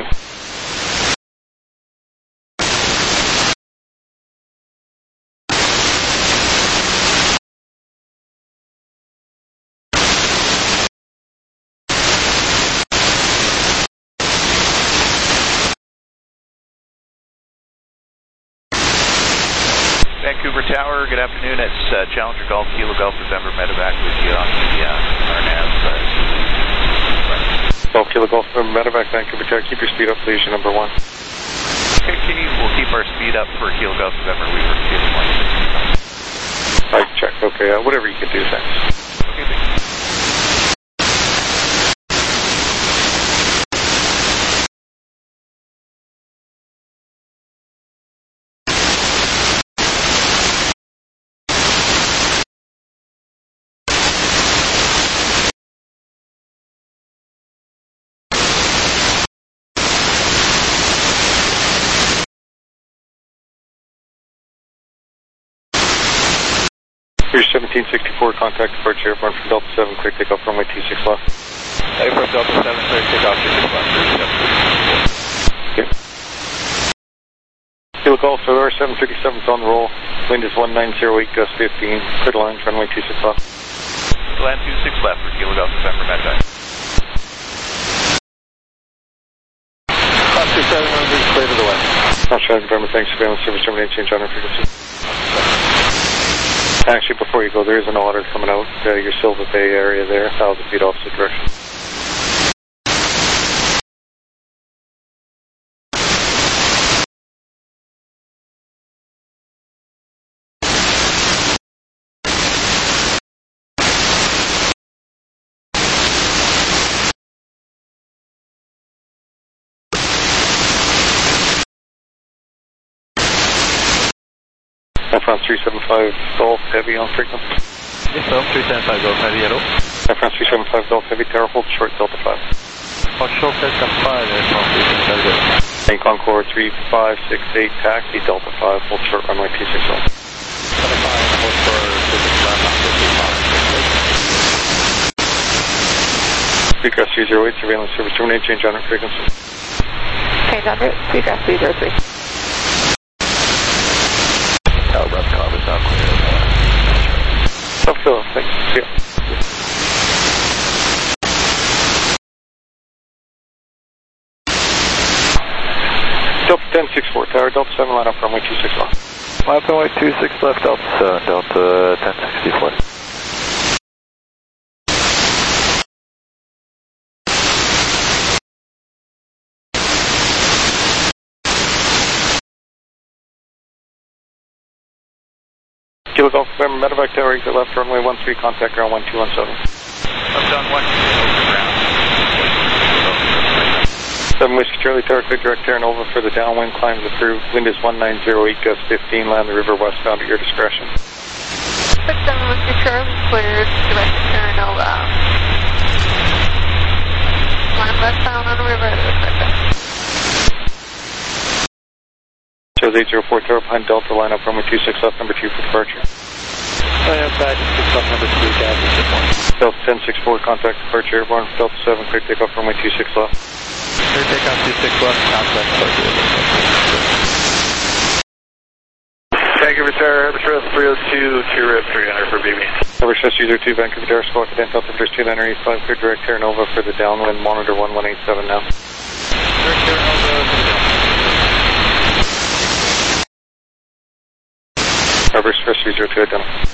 Vancouver Tower, good afternoon. It's Challenger Golf, Kilo Golf, November Medevac with you on the RNAV. Golf, Kilo Golf, Medevac, Vancouver Tower. Keep your speed up, please, your number 1. Okay, we'll keep our speed up for Kilo Golf, November. We were feeling 165. I checked, okay, whatever you can do, thanks. Okay, thank you. Here's 1764, contact departure airborne from Delta 7, clear takeoff runway 26 left. Hey, from Delta 7, clear takeoff 26 left. Okay. Kilo Golf, our 737's on the roll. Wind is 1908, gust 15. Clear to land, runway 26 left. Land 26 left for Kilo Golf, November Medevac. Fox 2700, clear to the west. Foxtrot November, thanks, surveillance service terminate, change on our frequency. Actually, before you go, there is an order coming out, your Silver Bay area there, 1,000 feet opposite direction. Air France 375 Golf Heavy on frequency. Yes, sir. 375 Golf Heavy, hello. Air France 375 Golf Heavy, tower hold short Delta 5. Short Delta 5, Air France 375 Golf. And Concord 3568 taxi Delta 5, hold short runway 26 left. Delta 5 and hold for 26 left on Speedcraft 308, surveillance service terminate, change on our frequency. Change on route, Speedcraft 303. Rough cover is out clear. Tough fill, thanks. See ya. Delta 1064, tower, Delta 7, line up runway 26 left. Line up runway 26 left, Delta 7, Delta 1064. Kilo Golf, November, Medevac Tower, exit left, runway 13, contact ground 1217. Left on 1, over ground. 7 Whiskey Charlie Tower, clear direct turn over for the downwind, climbs approved, wind is 1908, gust 15, land the river westbound at your discretion. 67 Whiskey Charlie, cleared, direct turn over. Land westbound on the river at your discretion. Shows 804 tower behind Delta, line up runway 26 left, number 2 for departure. Line up back, 6 left, number 3, Captain. Delta 1064, contact departure airborne, Delta 7, clear takeoff runway 26 left. Clear takeoff 26 left, contact departure. Vancouver Tower, Aperture 302, 2 rep 300 for BB. Aperture 302, Vancouver Tower, Squawk Cadence, Altimeter 2985, clear direct turn over for the downwind, monitor 1187 now. Direct turn over for the downwind. Airburst 302 identified.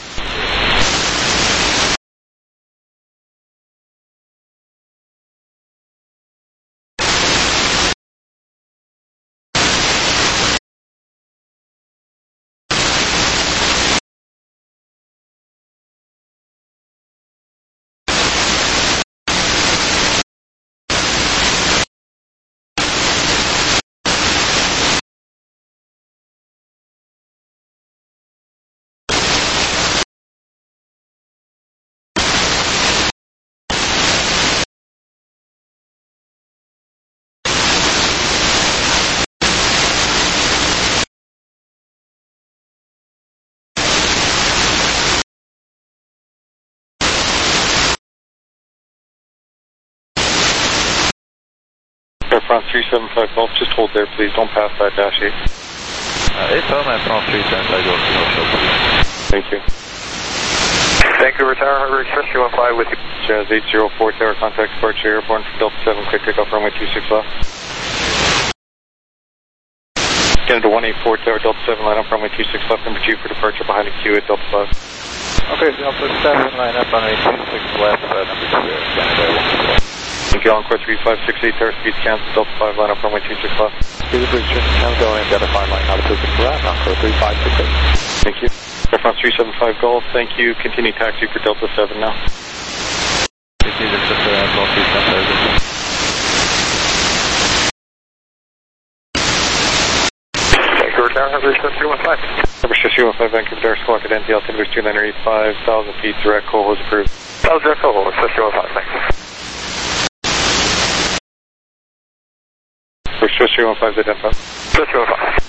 France 375 Golf, just hold there, please. Don't pass that dash 8. It's on Air France 375 Golf, no show, please. Thank you. Vancouver Tower, Harbor Express 315 with you. Jazz 804 Tower, contact departure airborne for Delta 7, clear takeoff runway 26 left. Canada 184 Tower, Delta 7, line up runway 26 left, number 2 for departure behind the queue at Delta 5. Okay, Delta 7, line up runway 26 left, number 2 Canada 184. Thank you, Encore 3568 Tower, speeds cancel, Delta 5, line up runway 26 left. Speed bridge, Canada, Delta 5, line up 26 left, Encore 3568. Thank you. Air France 375 Golf, thank you. Continue taxi for Delta 7 now. This is Delta 7, Golf 375 Golf. Vancouver Tower, Harbor Express 315. Harbor Express 315, Vancouver Tower, squawk at NT altimeter 2985, 1,000 feet, direct coho is approved. 1,000 direct coho, Express 315, thanks. Harbor Express 315 is identified. Express 315.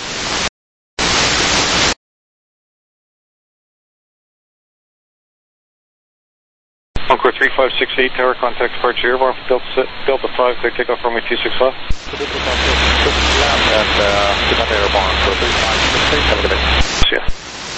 Encore 3568 Tower, contact departure airborne for Delta 5, clear takeoff runway 26 left. And airborne for 3568, have a good day. Yeah.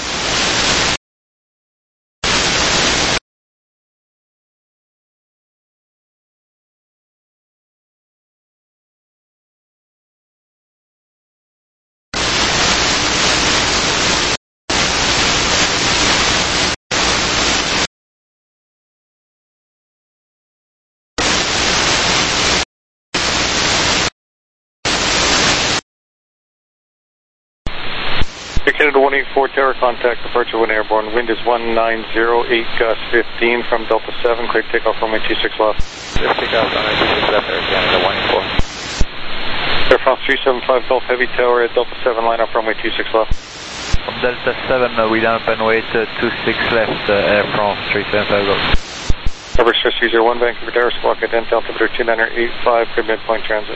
Canada 184 Tower, contact departure when airborne. Wind is 1908, gust 15 from Delta 7, clear takeoff runway 26 left. Clear takeoff runway 26 left, Air Canada 184. Air France 375 Golf Heavy Tower at Delta 7, line up runway 26 left. From Delta 7, we down up and wait 26 left, Air France 375 Golf. Harbor Express 301 Vancouver Tower, squawk at NT altimeter 2985, clear midpoint transit.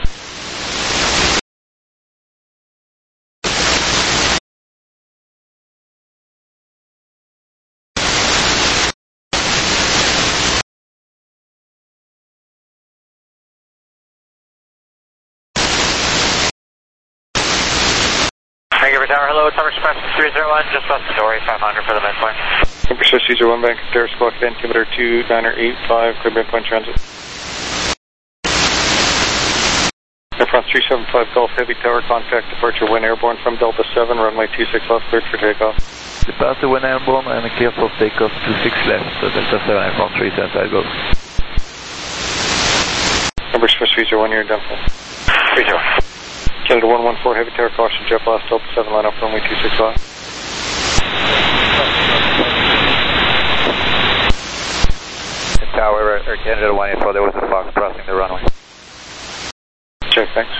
Vancouver Tower, hello, Tower Express 301, just left the door, 500 for the midpoint. Harbor Express 301 Vancouver Tower, squawk at altimeter 2985, clear midpoint transit. Air France 375 Golf Heavy Tower, contact departure when airborne from Delta 7, runway 26 left, cleared for takeoff. Departure when airborne and clear for takeoff 26 left, Delta 7, Air France 375 Golf. Harbor Express 301, you're identified. 301. Canada 114 Heavy Tower, caution, jet blast, Delta 7, line up runway 26 left. Tower, Air Canada 184, there was a fox crossing the runway. Check, thanks.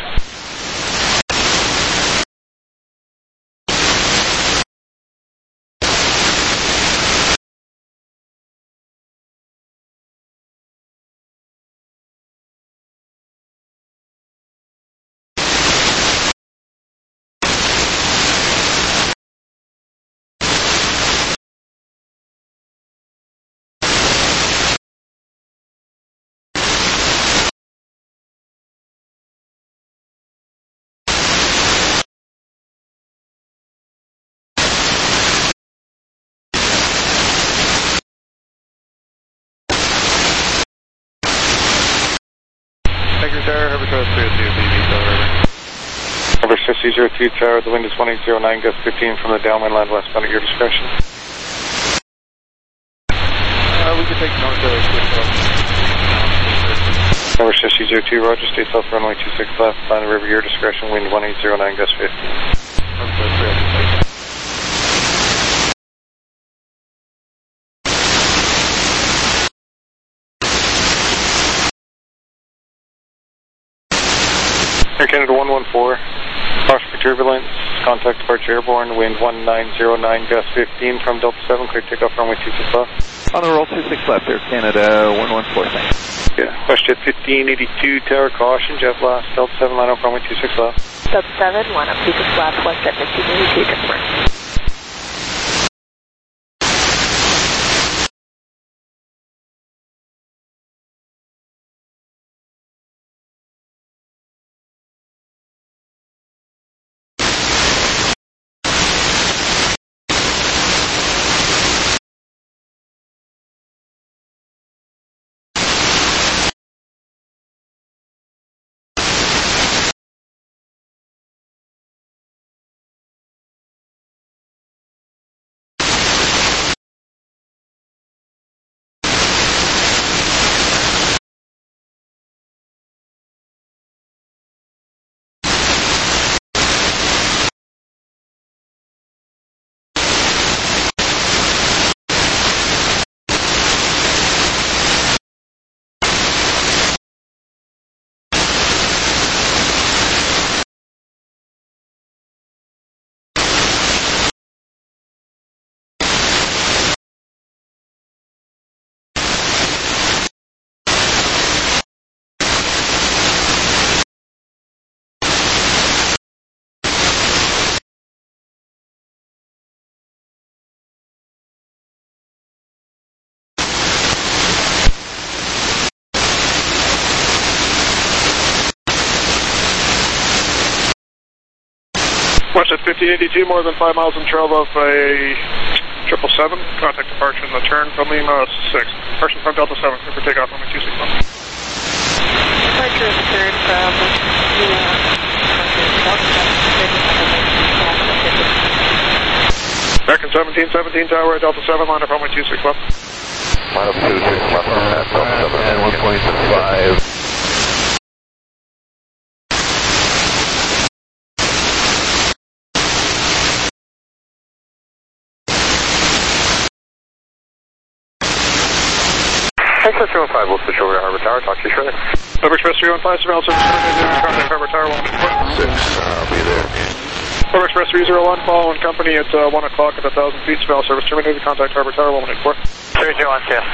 Tower, Harbor Express 302, BB Tower. Harbor Express 302 Tower, the wind is 1809, gust 15 from the downwind, land westbound at your discretion. We can take north to Harbor Express 302, Roger, stay south runway 26 left, line the river, your discretion, wind 1809, gust 15. Air Canada 114, caution for turbulence, contact departure airborne, wind 1909, gust 15 from Delta 7, clear takeoff runway 26 left. On the roll 26 left, Air Canada 114, thanks. Yeah, question 1582, tower, caution, jet blast, Delta 7, line up runway 26 left. Delta 7, line up 26 left, west at 1582, confirmed. 1582, more than 5 miles in trail of a 777. Contact departure in the turn from Lima 6. Departure from Delta 7, clear for takeoff, runway 26 left. Departure in the turn from Lima. American 1717 Tower, Delta 7, line up runway 26 left. Line up 26 left on that, Delta 7. And 1.5. Express 315, we'll switch over to Harbor Tower, talk to you shortly. Express 315, surveillance service, contact Harbor Tower, 1 I'll be there. Express 301, following company at 1 o'clock at 1,000 feet, surveillance service terminated, contact Harbor Tower, 184. 301, yes.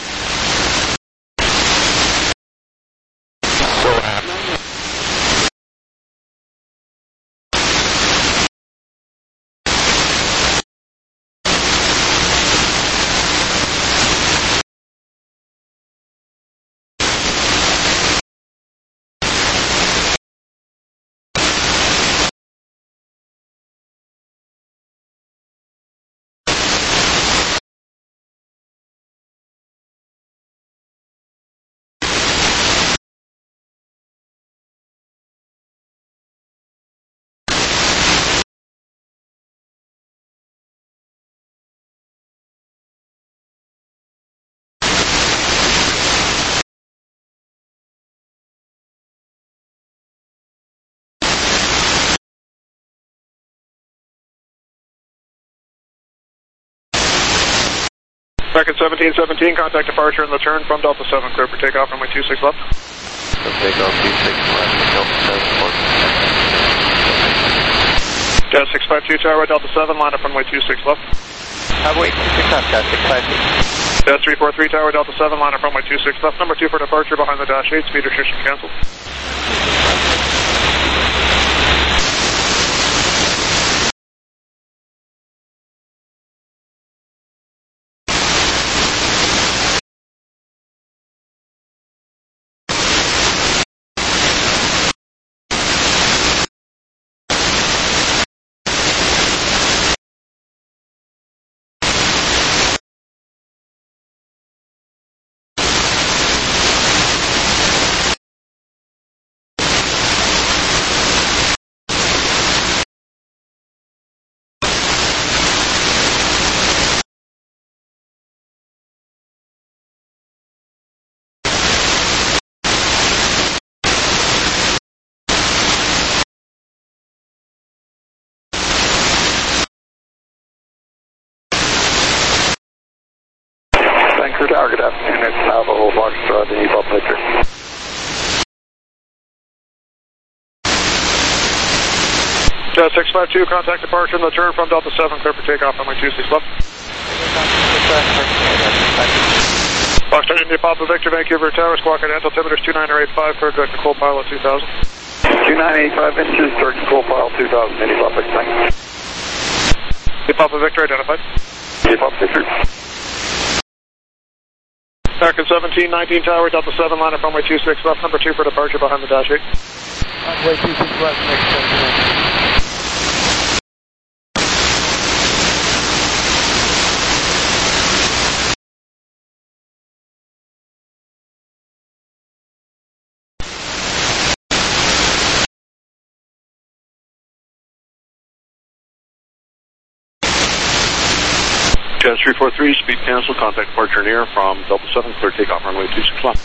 American 1717, contact departure in the turn from Delta 7, clear for takeoff, runway 26 left. So takeoff 26 left, Delta 7, Jazz 652 Tower, Delta 7, line up runway 26 left. Wait, 26 left, Jazz 652. Jazz 343 Tower, Delta 7, line up runway 26 left. Number 2 for departure behind the dash 8, speed restriction canceled. Vancouver Tower, good afternoon. It's Navajo Foxtrot, the Bob Victor. Jazz 652, contact departure in the turn from Delta 7, clear for takeoff, runway 26 left. Foxtrot India Papa Victor, Vancouver Tower, squawk at altimeters 2985, clear direct to co-pilot 2000. 2985 inches, direct to co-pilot 2000, India Papa Victor, thanks. India Papa Victor identified. India Papa Victor. American 1719 Tower, Delta 7, line up runway 26 left, number 2 for departure behind the dash 8. Runway 26 left, next time. Jazz 343, speed cancel, contact departure near from Delta 7, clear takeoff, runway 26 left.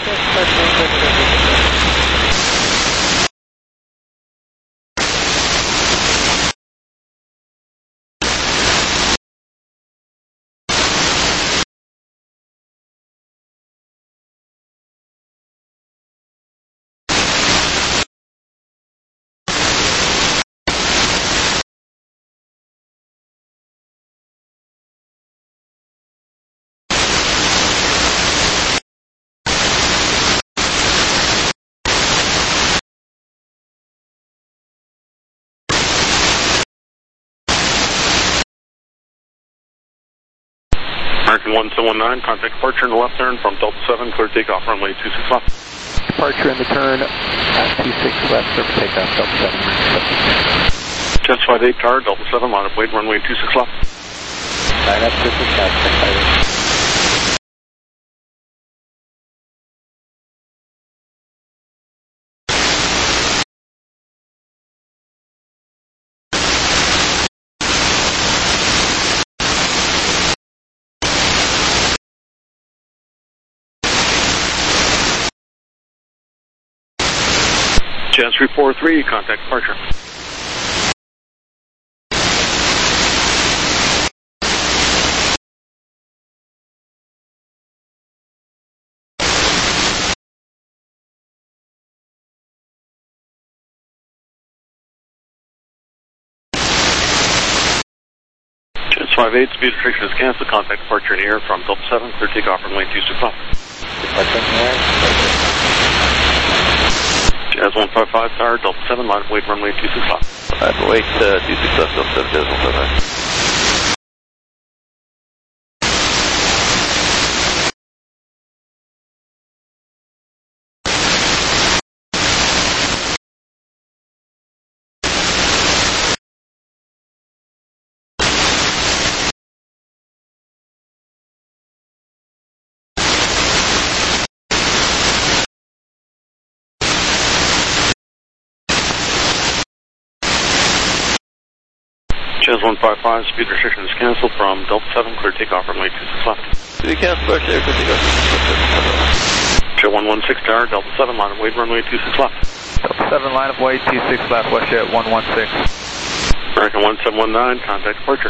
American 1719, contact departure in the left turn from Delta 7, clear takeoff, runway 26 left. Departure in the turn, 26 left, clear for takeoff, Delta 7. Jets 58 tower, Delta 7, line up weight, runway 26 left. Line up 26 left, Jets 58. Jazz 343, contact departure. Jazz 58, speed restriction is canceled, contact departure in the air from Delta 7, clear takeoff runway 26 left. Departure in the air. Jazz 155 tower, Delta 7, line of weight, runway 26 left. Line of weight, 26 left, Delta 7, Jazz 155. Jazz 155, speed restriction is canceled from Delta 7, clear takeoff runway 26 left. Speed cancel, clear takeoff. Jet 116 tower, Delta 7, line of weight, runway 26 left. Delta 7, line of weight, 26 left, West Jet 116. American 1719, contact departure.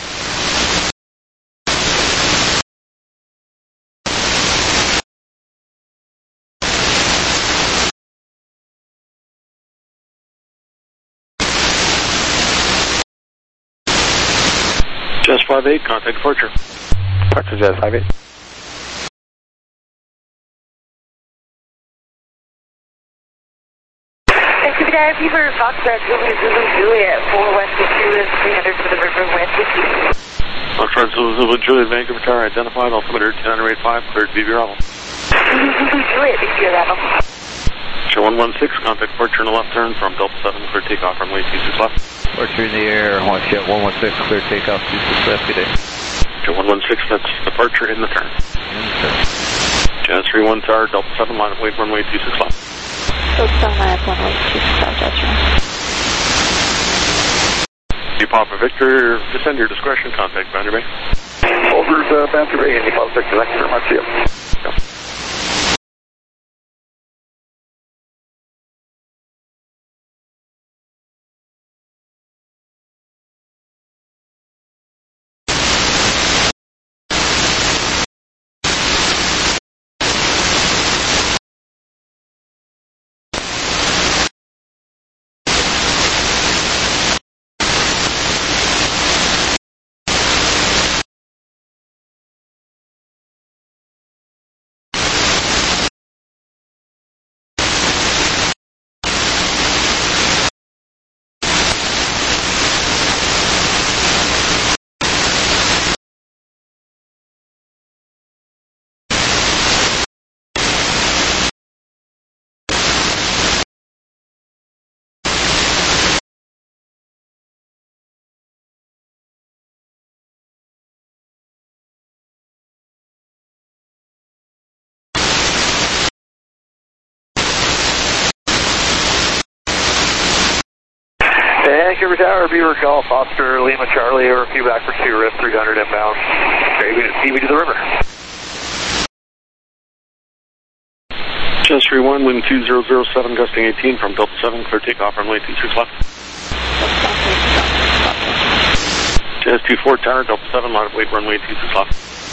Jazz 58, contact departure. Departure Jazz 58. Secretary Beaver, Foxtrot, Zulu, Juliet, 4 West 2 is 300 for the river, wind 50. Foxtrot, Zulu, Juliet, Vancouver Tower, identified, altimeter 1085, cleared BB Bravo. Zulu, Juliet, BB Bravo. Show 116, contact departure in the left turn from Delta 7, clear takeoff runway 26 left. Departure in the air, West Jet 116, clear takeoff 26 left, good day. Show 116, that's departure in the turn. Jazz 31 tower, Delta 7, line of weight, runway 26 left. Delta 7, line up, runway 26 left, Jazz 1. Papa Victor, descend your discretion, contact Boundary Bay. Over to Boundary Bay, and Papa Victor, thank you very much, see you. Yeah. Vancouver Tower, Beaver Golf, Oscar, Lima, Charlie, or a few back for 2, risk 300 inbound. TV to the river. Jazz 31, wind 2007, gusting 18 from Delta 7, clear takeoff runway 26 left. Jazz 24 tower, Delta 7, line of weight, runway 26 left.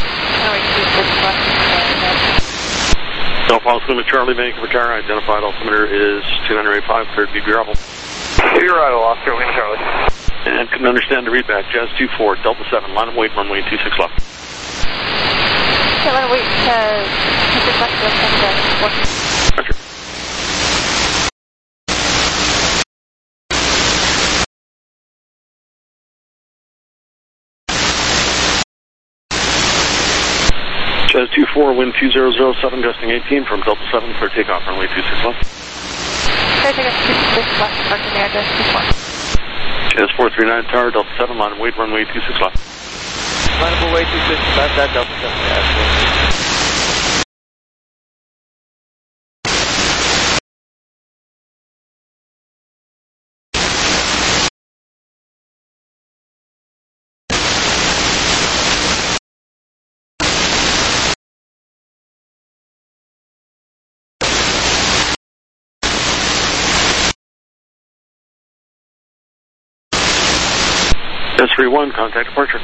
Delta Lima, Charlie, Vancouver Tower, identified, altimeter is 285, cleared BB Bravo. You're right, Oscar, Lima, Charlie. And couldn't understand the readback. Jazz 24, Delta 7, line of weight, runway 26 left. Okay, line of weight, 26 left, Roger. Jazz 24, wind 2007, gusting 18 from Delta 7, clear takeoff, runway 26 left. Clear takeoff 26 left, marking the address 24. Jazz 439 Tower, Delta 7, line of wait, runway 26 left. Line of way 26 left at Delta 7, yeah. Jazz 31, contact departure.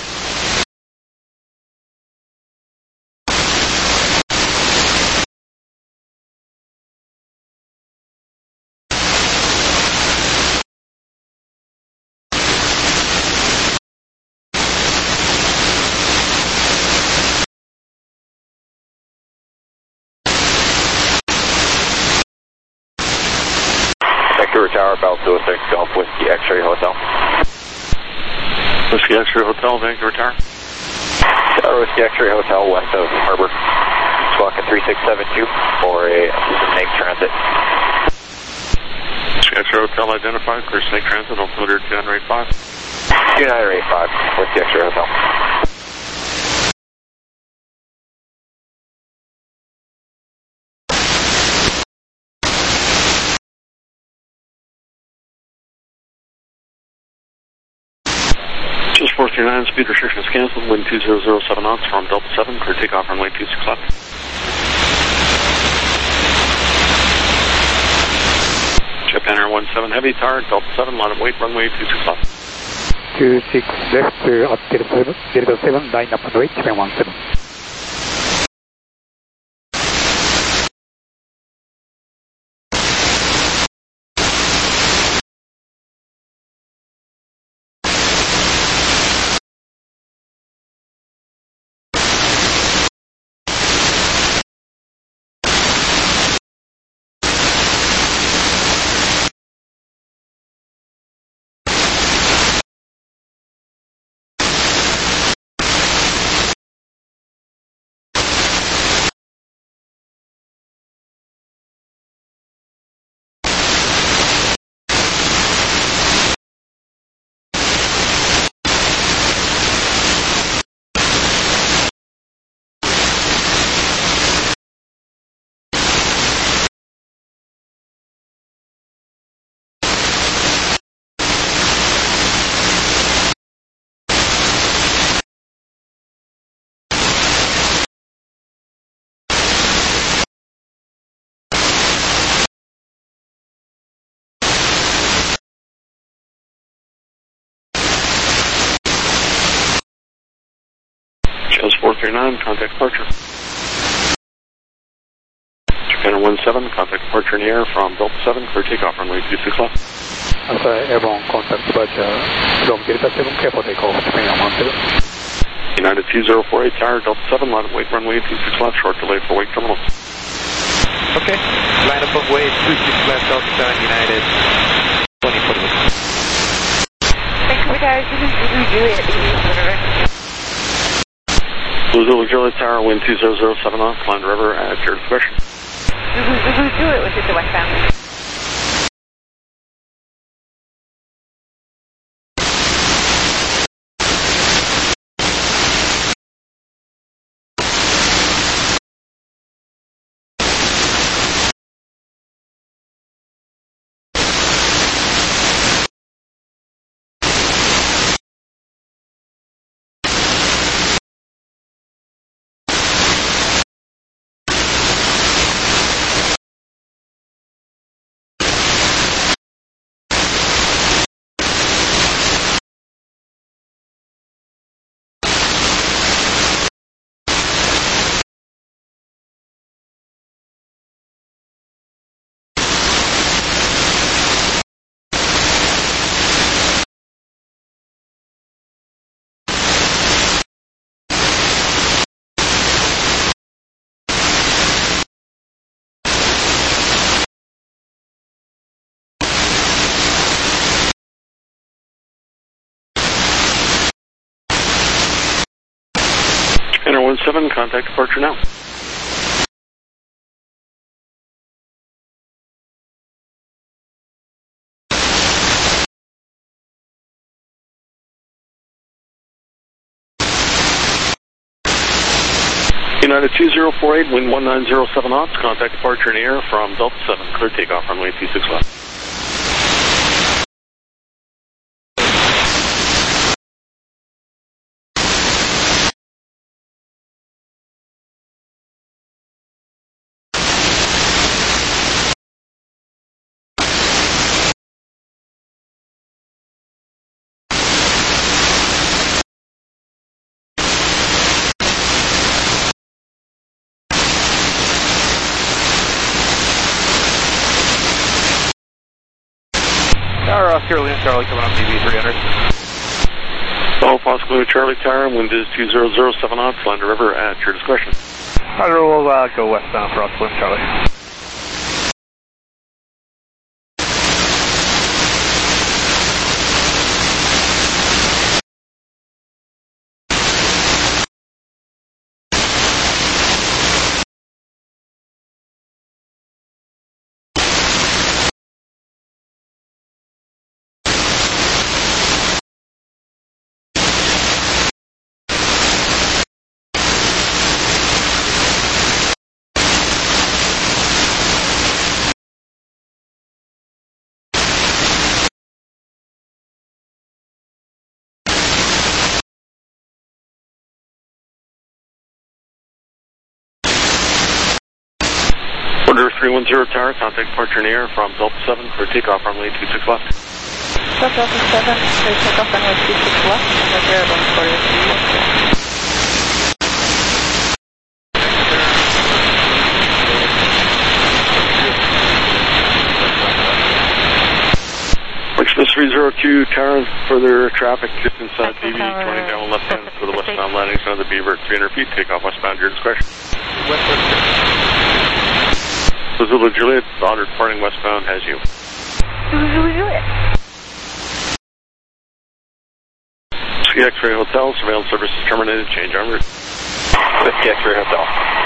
Vancouver Tower, Bell 206, Golf Whiskey X-Ray Hotel. Whiskey X-Ray Hotel, Vancouver Tower. Tower Whiskey X-Ray Hotel, west of Harbor. Squawking 3672 for a Snake Transit. Whiskey X-Ray Hotel identified for Snake Transit, altimeter 2985. 2985, Whiskey X-Ray Hotel. Jazz 439, speed restriction is canceled, wind 2007 knots from Delta 7, clear takeoff runway 26 left. Japan Air 17 Heavy, Tower, Delta 7, line of wait, runway 26 left. 26 left at Delta 7, line up and wait, Japan 17. Jazz 439, contact departure. Japan Air 17, contact departure in the air from Delta 7, clear takeoff runway 26 left. Alpha Airborne contact departure from Delta 7, clear for takeoff, Japan Air 17. United 2048 Tower, Delta 7, line of wait, runway 26 left, short delay for wake terminal. Okay, line up of way 26 left, Delta 7, United 2048. Vancouver Tower, Zulu Juliet, whatever. Zulu Juliet Tower, wind 2007 knots, line river at your discretion. Zulu Juliet was at the westbound. Japan Air 17, contact departure now. United 2048, wind 1907 knots, contact departure in the air from Delta 7, clear takeoff, runway 26 left. Tower, Oscar, Lima, Charlie, coming up DB 300. Hello, Oscar, Charlie Tower, wind is 2007 knots, land river at your discretion. Roger, we'll go westbound for Oscar, Lima, Charlie. Order 310 Tower, contact departure in the air from Delta 7 for takeoff, runway 26 left. Delta 7, clear takeoff, runway 26 left, and the airborne for your 310. Express 302 Tower, further traffic distance DB 20 down left hand for the westbound landing zone of the Beaver at 300 feet, takeoff westbound, your discretion. Zulu Juliet, Otter departing westbound has you. Zulu Juliet. Whiskey X-Ray Hotel, surveillance services terminated, change en route. Whiskey X-Ray Hotel.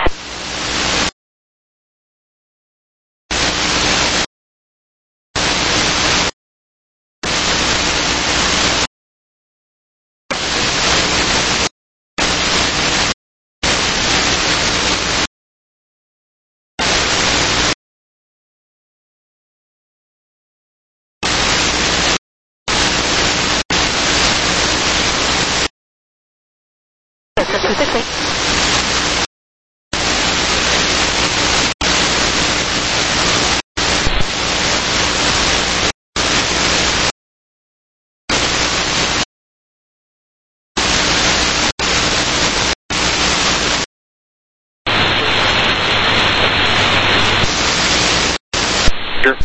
Sure.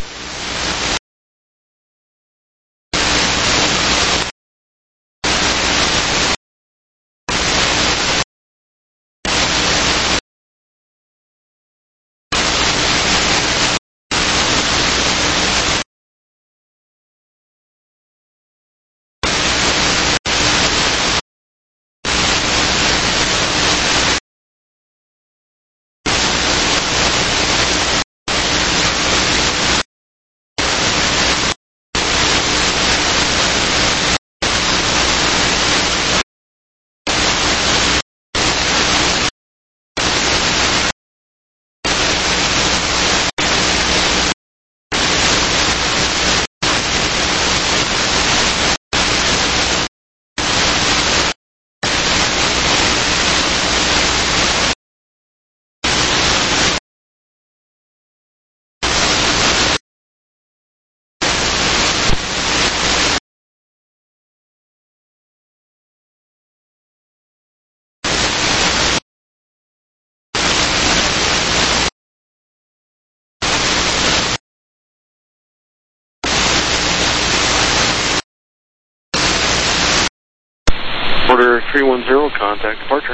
Order 310, contact departure.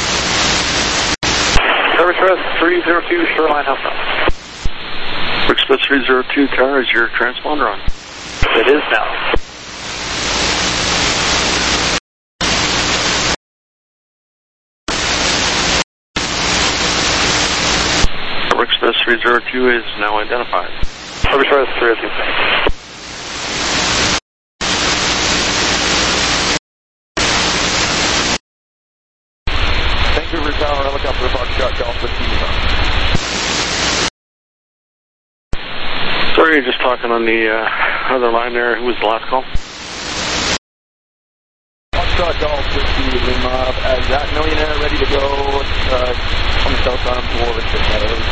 Service Rest 302 Shoreline Alpha. Express 302 Tower, is your transponder on? It is now. Express 302 is now identified. Express 302. Vancouver Tower, helicopter Foxtrot Golf with Lima. Sorry, you're just talking on the other line there. Who was the last call? Foxtrot Golf with Lima. That millionaire ready to go on the southbound towards the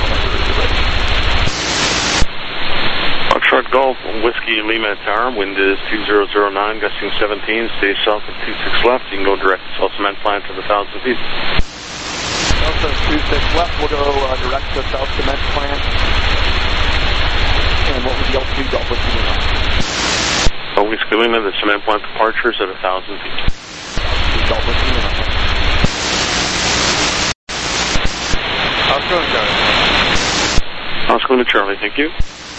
Foxtrot Golf, Whiskey Lima Tower, wind is 2009, gusting 17, stay south of 26 left. You can go direct to South Cement Plant to the 1,000 feet. South of 26 left, we'll go direct to South Cement Plant. And what was the altitude Golf Whiskey Lima? Whiskey Lima, the Cement Plant departure is at 1,000 feet. Golf Whiskey Lima. Oscar and Charlie. Oscar to Charlie, thank you.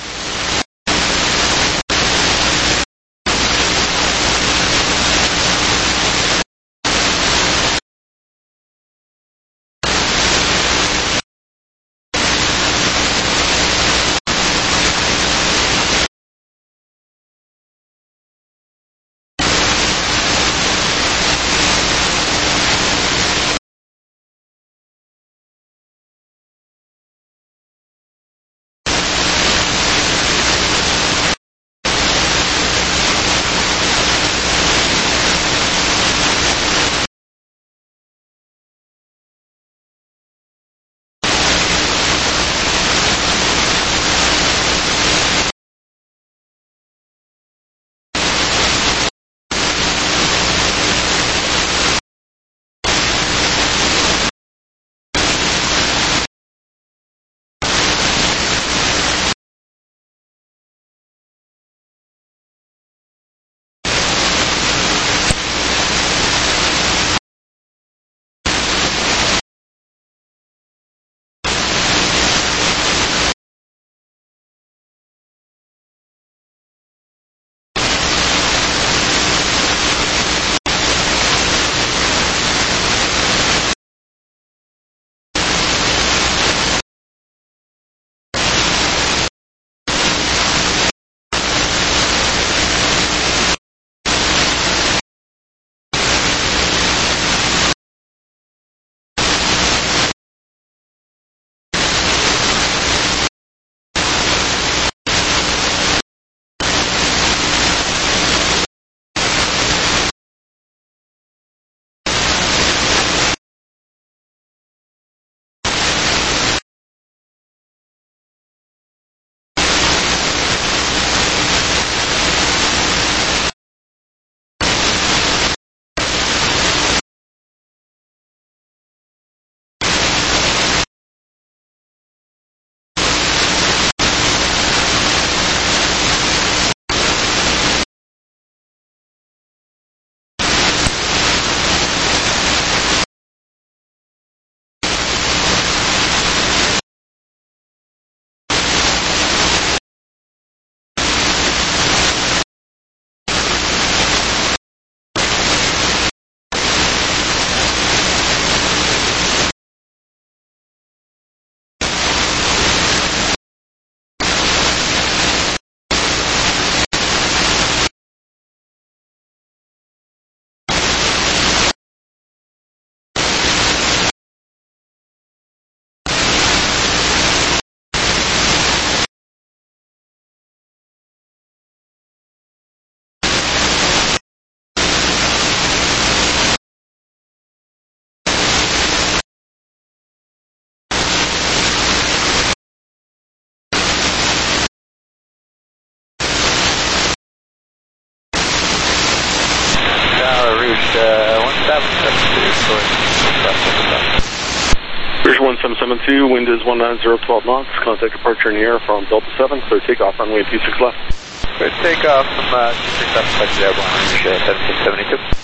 Bridge 1772, wind is 19012 knots. Contact departure in the air from Delta 7. Clear takeoff, runway 26 left. Clear takeoff from 26 left, touch the airborne range 1772.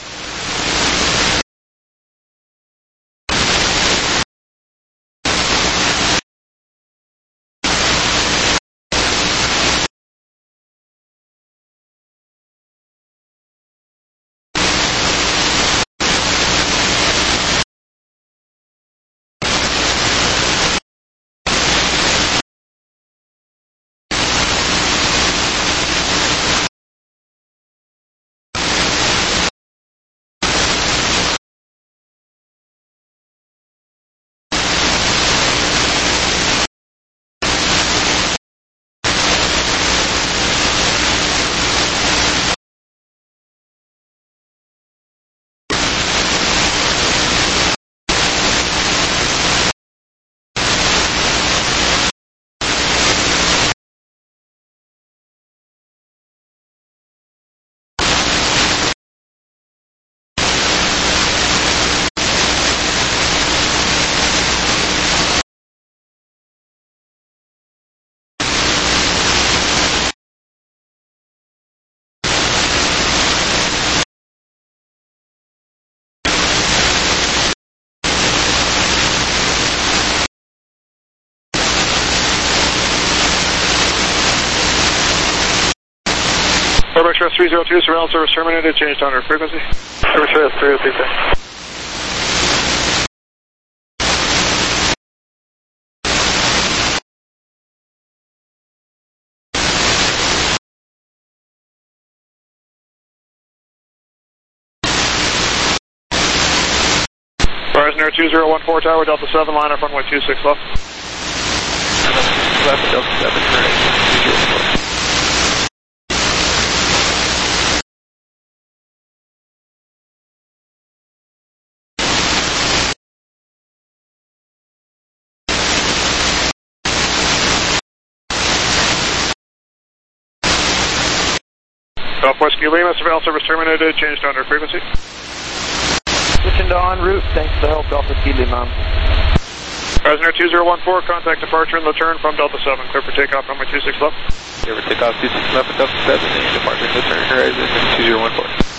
Starbucks Express 302, surveillance service terminated, changed on our frequency. Starbucks Express 302, sir. Horizon Air 2014 Tower, Delta 7, line up runway 26 left. Left, Delta 7, correct. 204. Southwest Lima, surveillance service terminated, changed under frequency. Switching to en route, thanks for the help, Delta Ski Lima. Horizon Air 2014, contact departure and return from Delta 7, clear for takeoff, runway 26 left. Clear for takeoff, 26 left, Delta 7, and departure and return, Horizon 2014.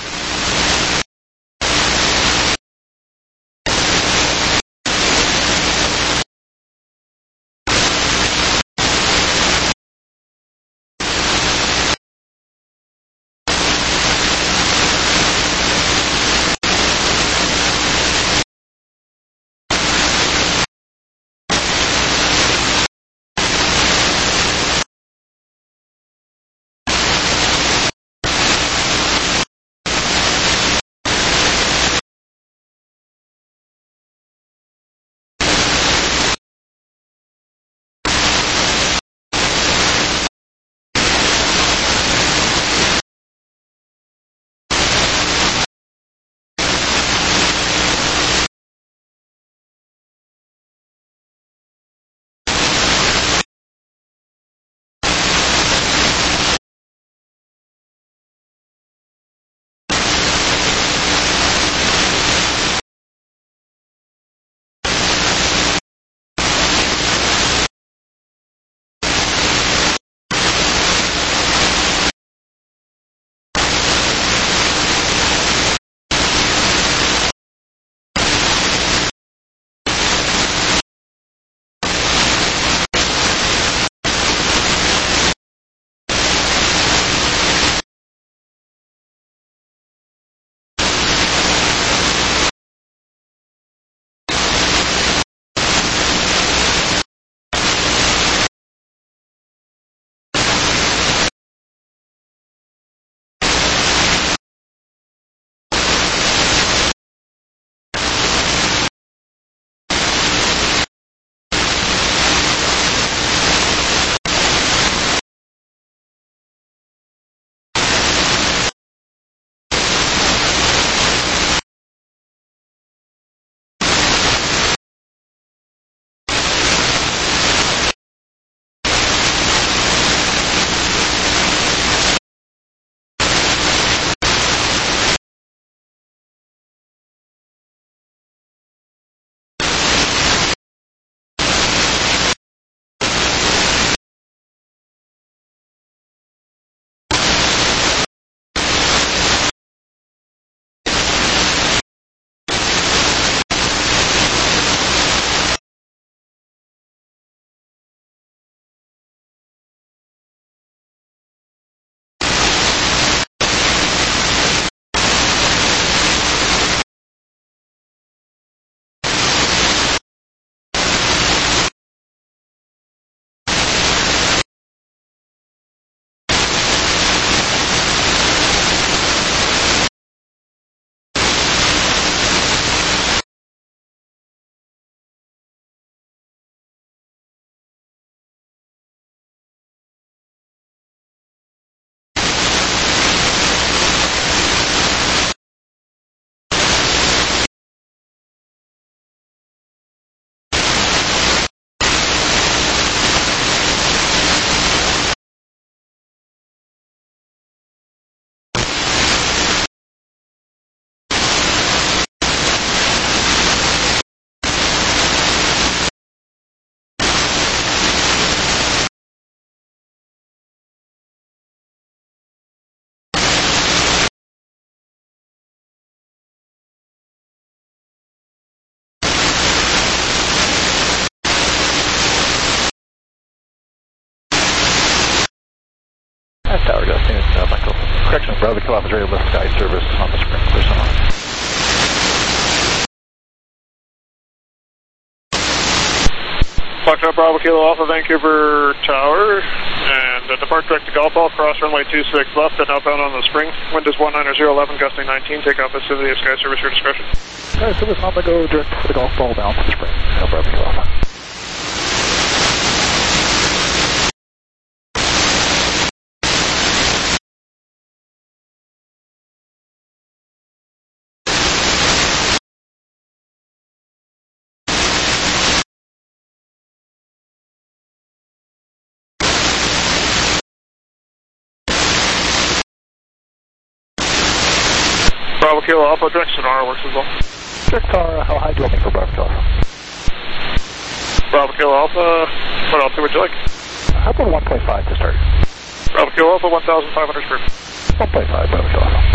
Tower, good afternoon, Michael. Correction, Bravo Kilo Alpha Radio Lift Sky Service on the spring. Foxtrot Bravo Kilo Alpha, Vancouver Tower, and depart direct to Golf Ball, cross runway 26 left, and outbound on the spring. Wind is 19011, gusting 19, take off vicinity of Sky Service, your discretion. Sky Service on the go, direct for the Golf Ball, down to the spring. Bravo Kilo Alpha. Bravo Kilo Alpha, direct Sonora works as well. Direct Sonora, how high do you want me for Bravo Kilo Alpha? Bravo Kilo Alpha, what altitude would you like? How about 1.5 to start? Bravo Kilo Alpha, 1,500 square. 1.5, Bravo Kilo Alpha.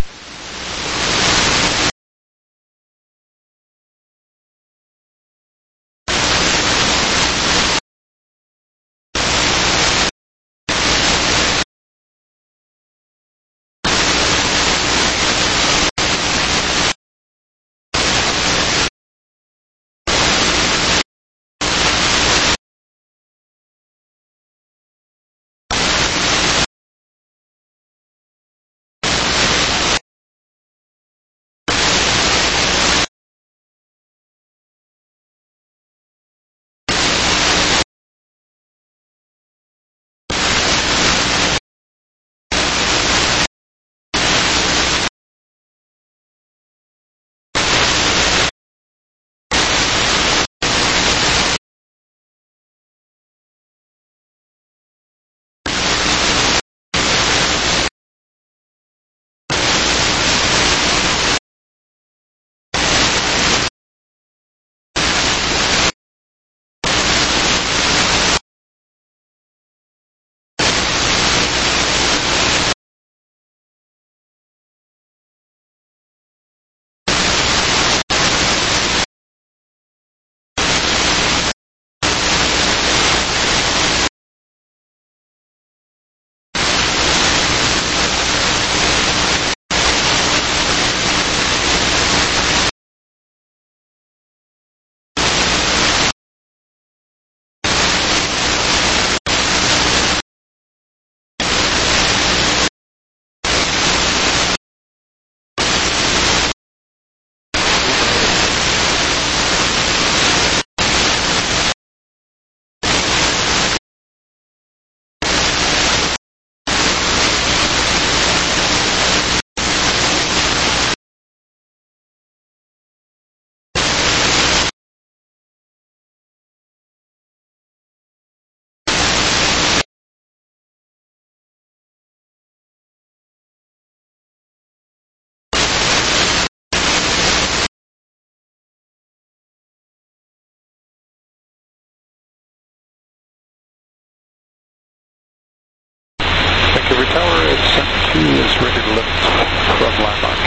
Vancouver Tower is set to, is ready to lift from landmark.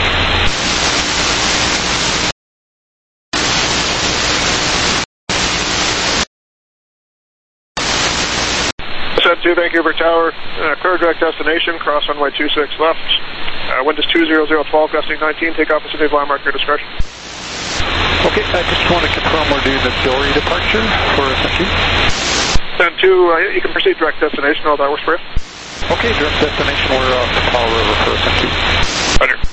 Set to Vancouver Tower, clear direct destination, cross runway 26 left. Wind is 20012, gusting 19, take off vicinity of landmark, your discretion. Okay, I just want to confirm we're doing the Dory departure for SN2. SN2, you can proceed direct destination, all that works for you. Okay, direct destination, we're off the Powell River for SN2. Roger.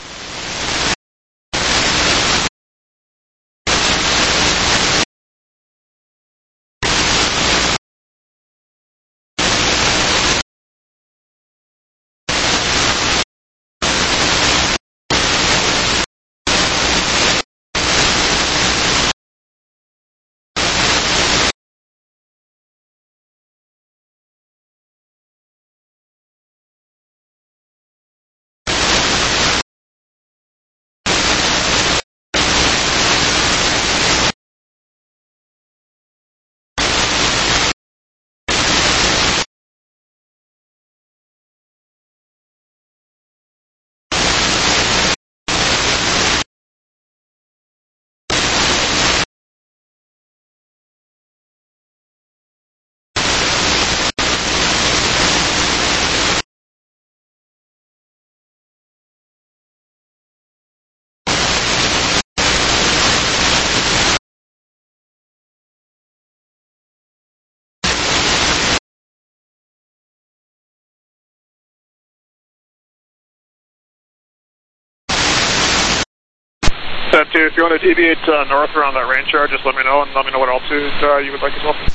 That too, if you want to deviate north around that rain shower, just let me know, and let me know what altitude you would like as well.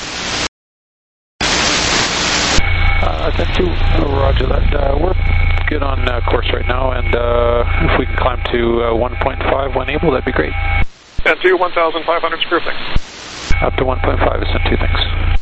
That too, roger that. We're good on course right now, and if we can climb to 1.5 when able, that'd be great. And to 1,500 screw, thanks. Up to 1.5 is sent two, thanks.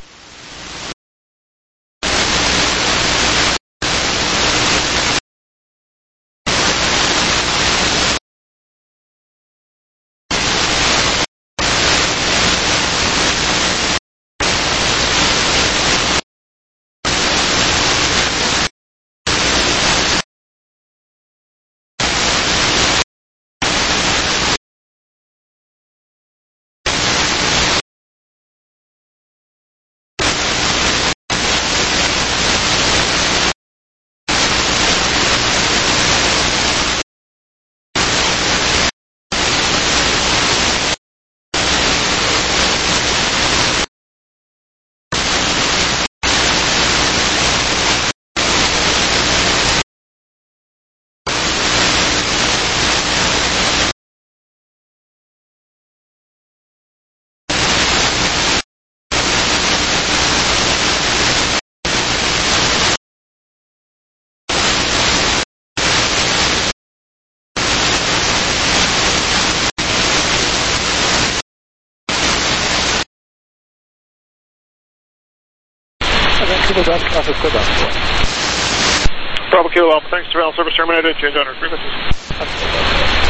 Bravo Kilo Alpha, thanks. Surveillance service terminated. Change on our frequencies.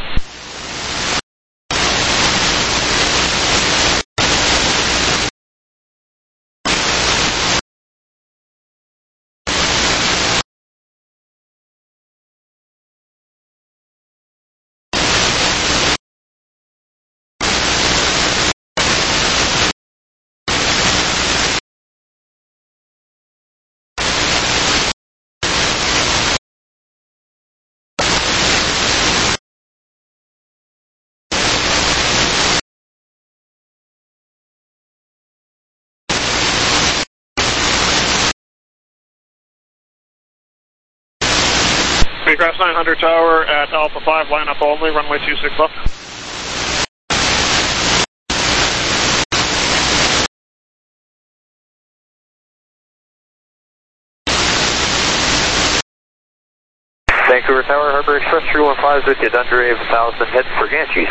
Crest 900 tower at Alpha 5, line up only, runway 26 left. Vancouver Tower, Harbor Express 315 is with you, Thunder Wave 1000, head for Ganges.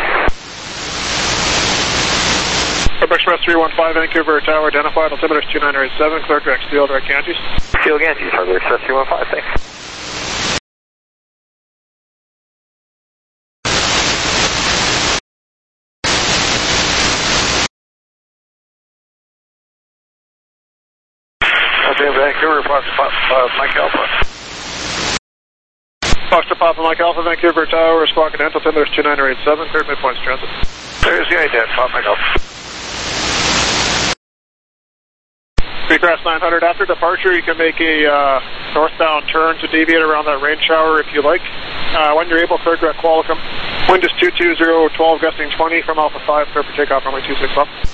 Harbor Express 315, Vancouver Tower, identified, altimeter is 2987, clear direct steel, direct Ganges. Steel Ganges, Harbor Express 315, thanks. Vancouver, Mike Alpha. Foxtrot Papa Mike Alpha, Vancouver Tower, Squawk and Dental, altimeter is 2987, cleared midpoints transit. There's the ident, Papa Mike Alpha. Crest 900, after departure you can make a northbound turn to deviate around that rain shower if you like. When you're able, clear direct Qualicum. Wind is 220, 12 gusting 20 from Alpha 5, clear for takeoff, runway 26 left.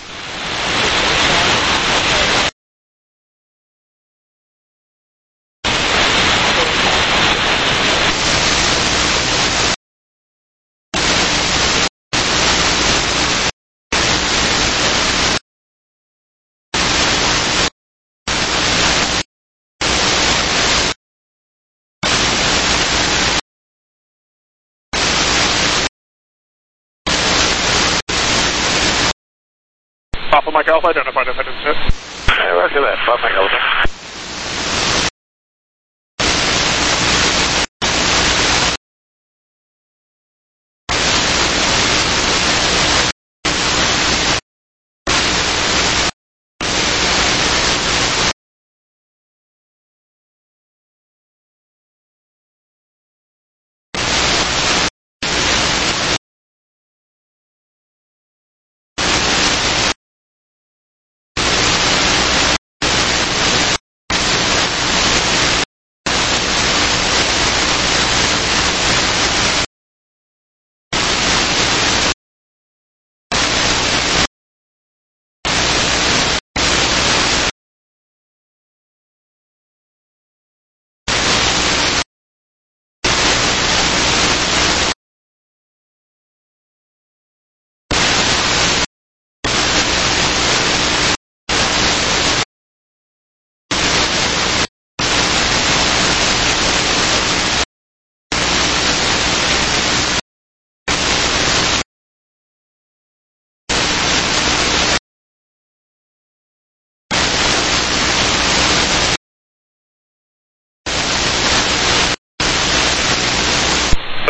Papa Mike Alpha, identified if I didn't see it. Roger that, Papa Mike Alpha.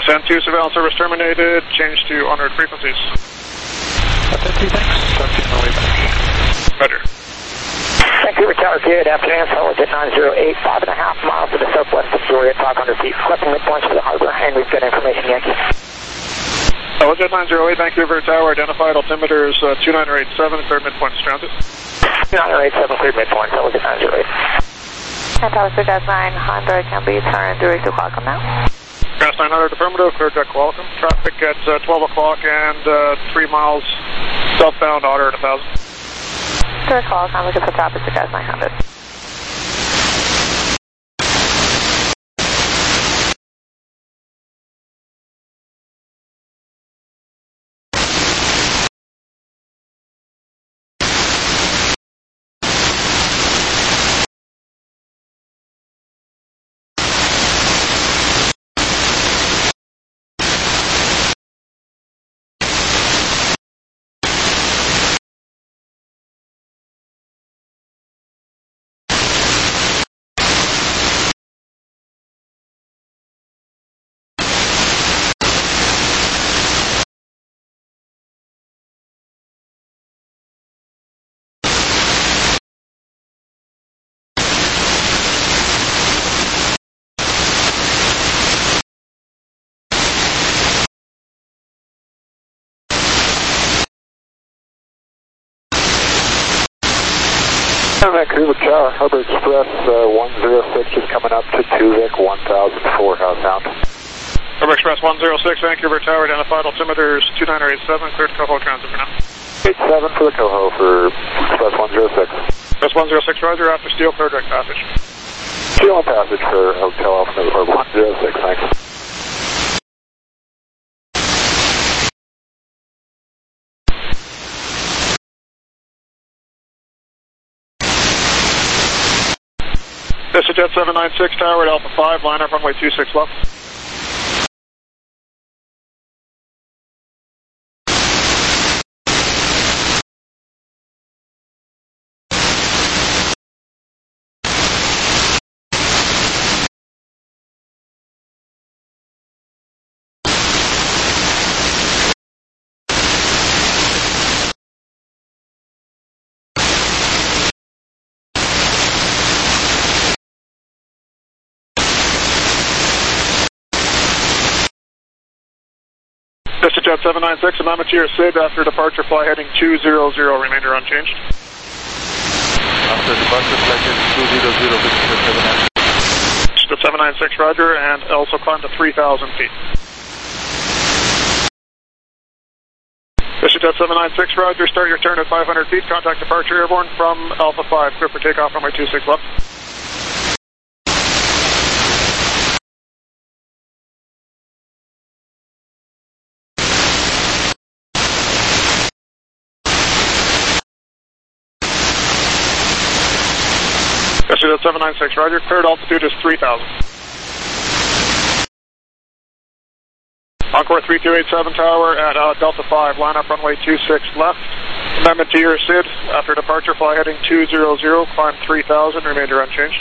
SN2 surveillance service terminated. Change to en route frequencies. SN2, thanks. Talk to you on the way back. Roger. Vancouver Tower, good afternoon. Solid at 908, 5.5 miles to the southwest of Peoria, 500 feet. Collecting midpoints for the harbor, and we've got information, Yankee. Solid at 908, Vancouver Tower, identified altimeters 2987, cleared midpoints transit. 2987, cleared midpoints. Solid at 908. Tower 60900 can be turned direct to Qualcomm now. Grass 900 affirmative, cleared direct Qualcomm. Traffic at 12 o'clock and 3 miles southbound, Otter at 1000. Direct Qualcomm, looking for traffic 60900. Vancouver Tower, Harbor Express 106 is coming up to 2 Vic 1004, how's sound? Harbor Express 106, Vancouver Tower, identified altimeters 2987, cleared Coho transit for now. 87 for the Coho for Express 106. Express 106, roger, after steel, clear direct passage. Steel and passage for Hotel Alpha November 106, thanks. This is Jet 796 Tower at Alpha 5, line up runway 26 left. This is Jet 796, amendment to your SID after departure, fly heading 200, remainder unchanged. After departure, flight heading 200, Jet 796, roger, and also climb to 3,000 feet. This is Jet 796, roger, start your turn at 500 feet, contact departure airborne from Alpha 5, clear for takeoff, runway 26 left. Jet 796, roger. Cleared altitude is 3,000. Encore 3287 Tower at Delta 5, line up runway 26 left. Amendment to your SID, after departure, fly heading 200, climb 3,000, remainder unchanged.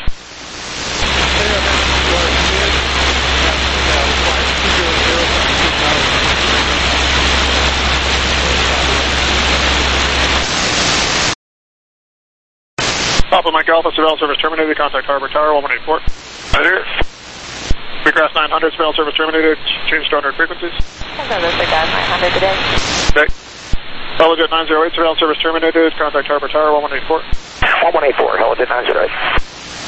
Papa Mike Alpha, surveillance service terminated, contact Harbor Tower, 1184. Roger. Recross 900, surveillance service terminated, change to 100 frequencies. Hello, 900 today. Okay. Helijet 908, surveillance service terminated, contact Harbor Tower, 1184. 1184, Helijet 908.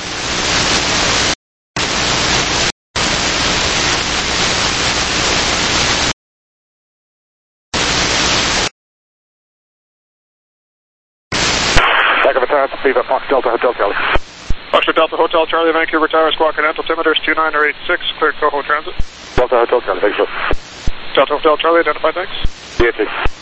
Viva Fox Delta Hotel Charlie. Fox Delta Hotel Charlie, Vancouver Tower, Squawk and altimeters 2986, cleared Coho transit. Delta Hotel Charlie, thanks sir. Delta Hotel Charlie, identified, thanks. DHC.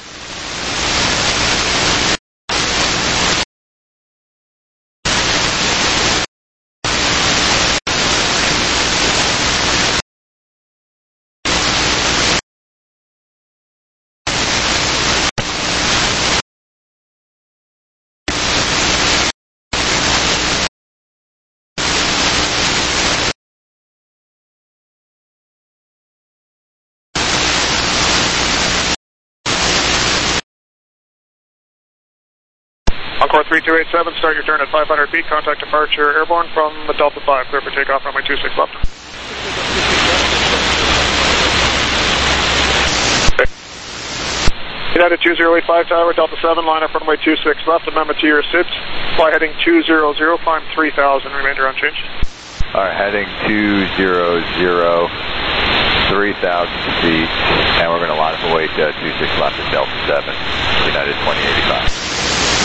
Encore 3287, start your turn at 500 feet, contact departure airborne from Delta 5, clear for takeoff, runway 26 left. United 2085 Tower, Delta 7, line up runway 26 left, amendment to your SIDS, fly heading 200, climb 3000, remainder unchanged. Alright, heading 200, 3,000 feet, and we're going to line up away to 26 left at Delta 7, United 2085.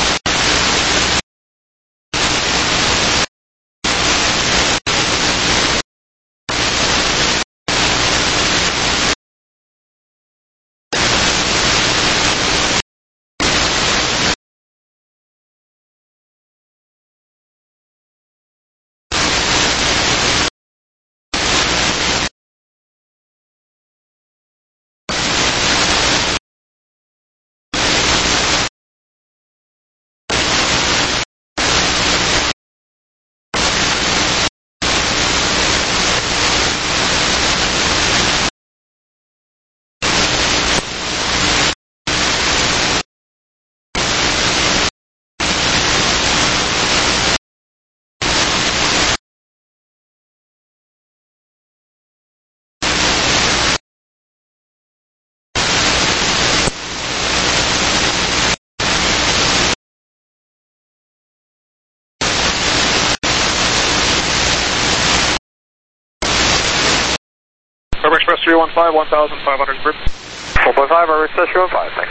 Urban Express 315, 1,500 group. 1.5, Urban Express 315, thanks.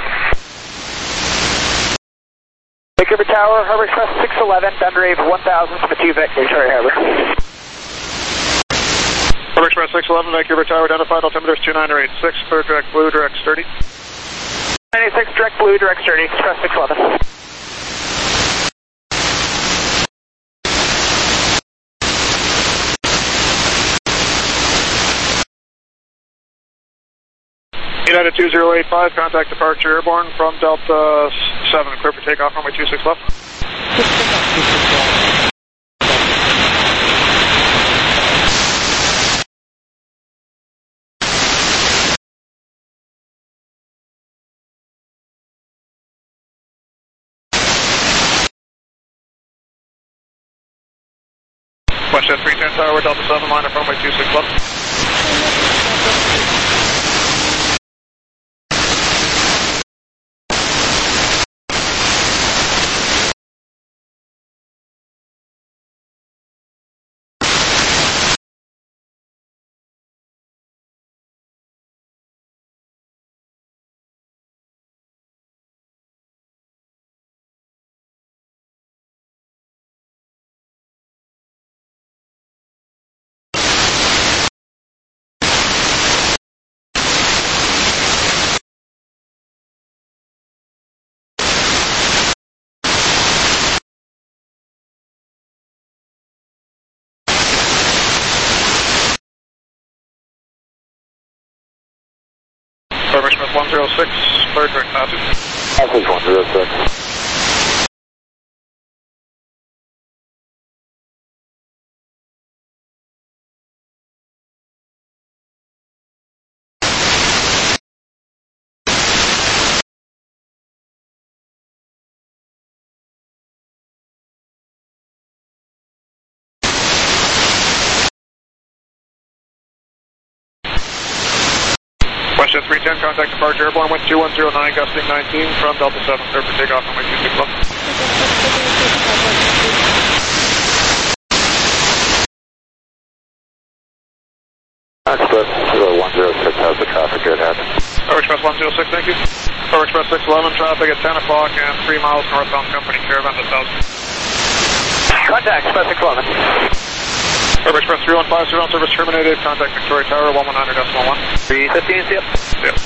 Lake River Tower, Harbor Express 611, Thunderwave 1000 to Mathieu Victoria Harbor. Harbor Express 611, Lake River Tower, identified, altimeter is 2986, clear direct blue, direct sturdy. 96, direct blue, direct sturdy, Express 611. United 2085, contact departure airborne from Delta 7, clear for takeoff, runway 26 left. WestJet 310 Tower, Delta 7, line up runway 26 left. Harbor Express 106, clear direct passage. Passage 106. WestJet 310, contact departure airborne, wind 2109, gusting 19 from Delta 7, clear for takeoff, runway 26 left. Express 106 has the traffic good ahead. Harbor Express 106, thank you. Harbor Express 611, traffic at 10 o'clock and 3 miles northbound company, caravan to 1000. Contact Express 611. Harbor Express 315, surveillance service terminated, contact Victoria Tower, 119.1. 315, yep. Yep.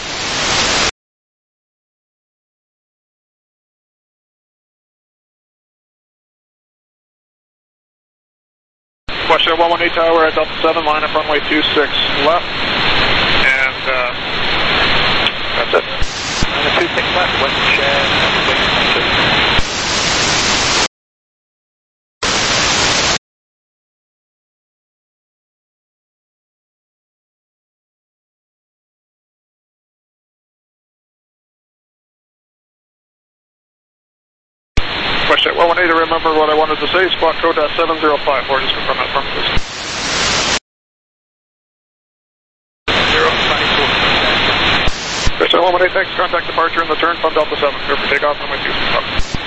WestJet 118 Tower at Delta 7, line up runway 26 left, and that's it. Runway 26 left, WestJet, Starship 118, to remember what I wanted to say, squawk code 7054, just confirm that from this. 094. Starship 118, thanks, contact departure in the turn from Delta 7, clear for takeoff, runway 26 left.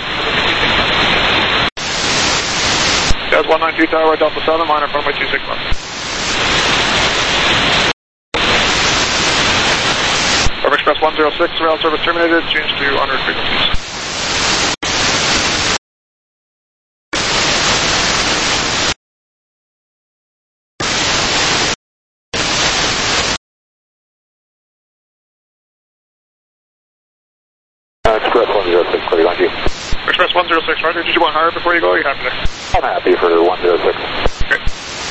Jazz 192 Tower, Delta 7, minor runway 26 left. Air Express 106, rail service terminated, change to honored frequencies. Express 106, clear, thank you. Express 106, Roger, did you want higher before you go, or are you happy there? I'm happy for 106. Okay.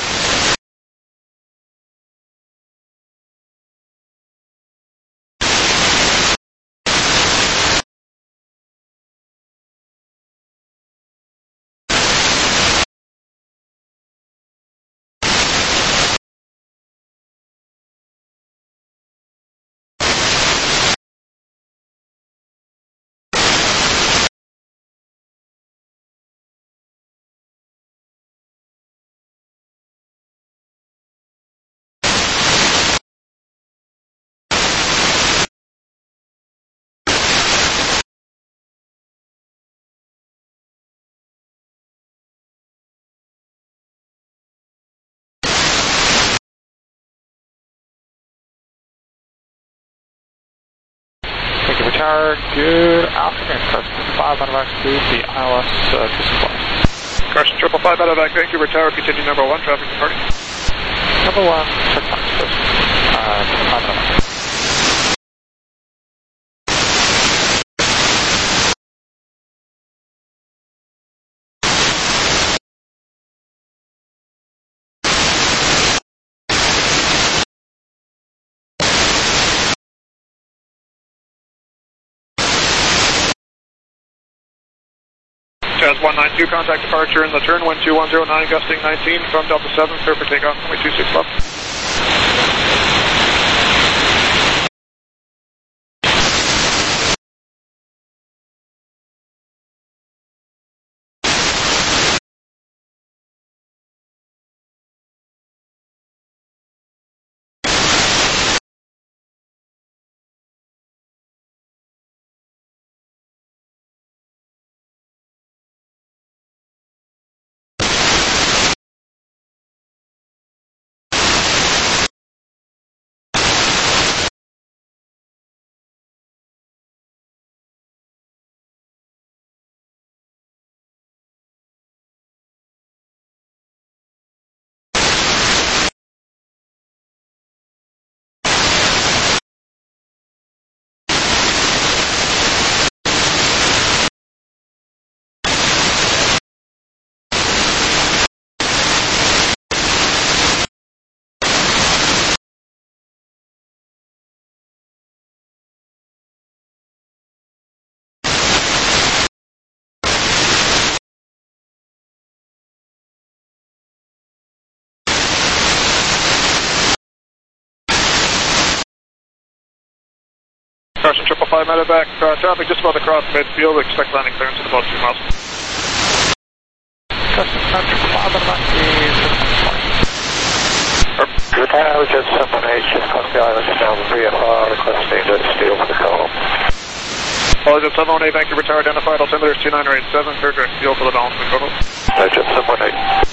Thank you for tower. Good afternoon, Carson 5 out of X to the ILS 265. Carson 555 out of Vancouver for tower, continue number 1, traffic departing. Number 1, check mark, 5 out of X. Jazz 192, contact departure in the turn, wind 2109, gusting 19 from Delta 7, clear for takeoff, runway 26 left. Carson 555 medevac, traffic just about across midfield, expect landing clearance at about 2 miles. Carson 555 medevac is Good tower, just 718, just cross the island down the VFR, requesting to steal for the call. Jet 718, Vancouver Tower identified, altimeter 2987, clear direct steel for the balance of the total. Jet 718.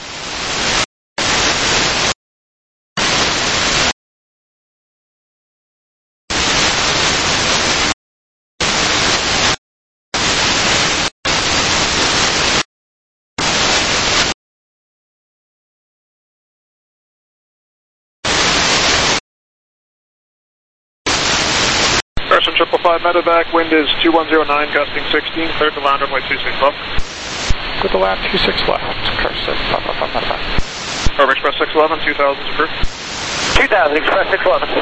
Carson 555 medevac, wind is 2109, gusting 16, clear to land runway 26 left. Good to land 26 left, Carson 555 medevac. Air Express 611, 2000 approved. 2000, Express 611.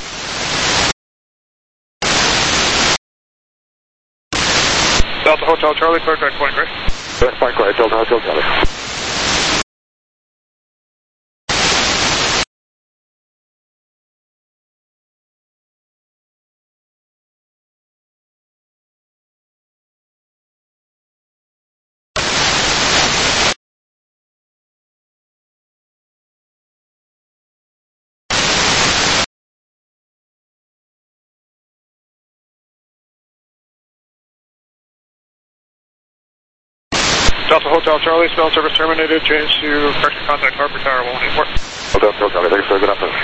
Delta Hotel Charlie, clear direct point gray. Direct point gray, Delta Hotel Charlie. Delta Hotel Charlie, spell service terminated, change to correction contact Harper Tower 184. Hotel Charlie, thanks sir, good afternoon.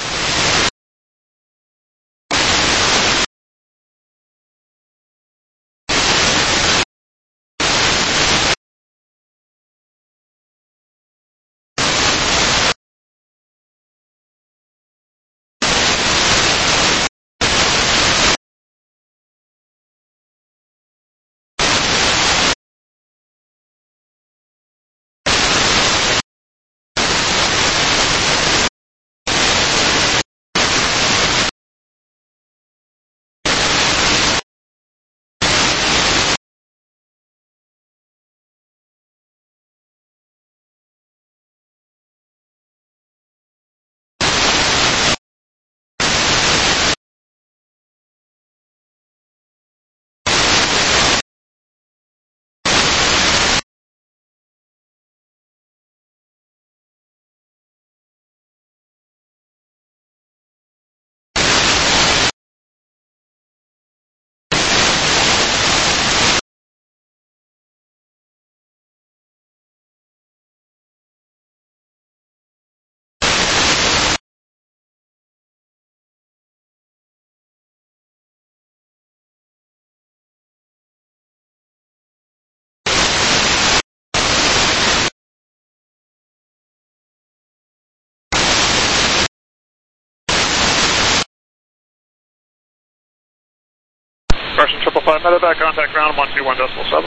Correction 555, medevac, contact ground 121.7.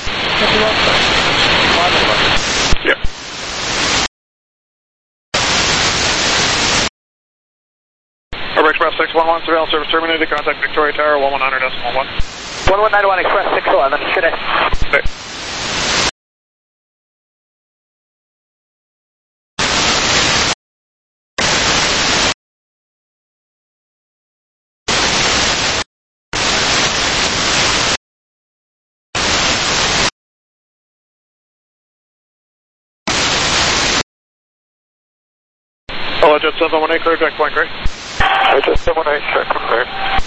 Yeah. Harbour Express 611, surveillance service terminated, contact Victoria Tower 119.1. 1191 Express 611, good day. Okay. Hello, Jet 718, clear, direct point, great. Jet 718, check, clear.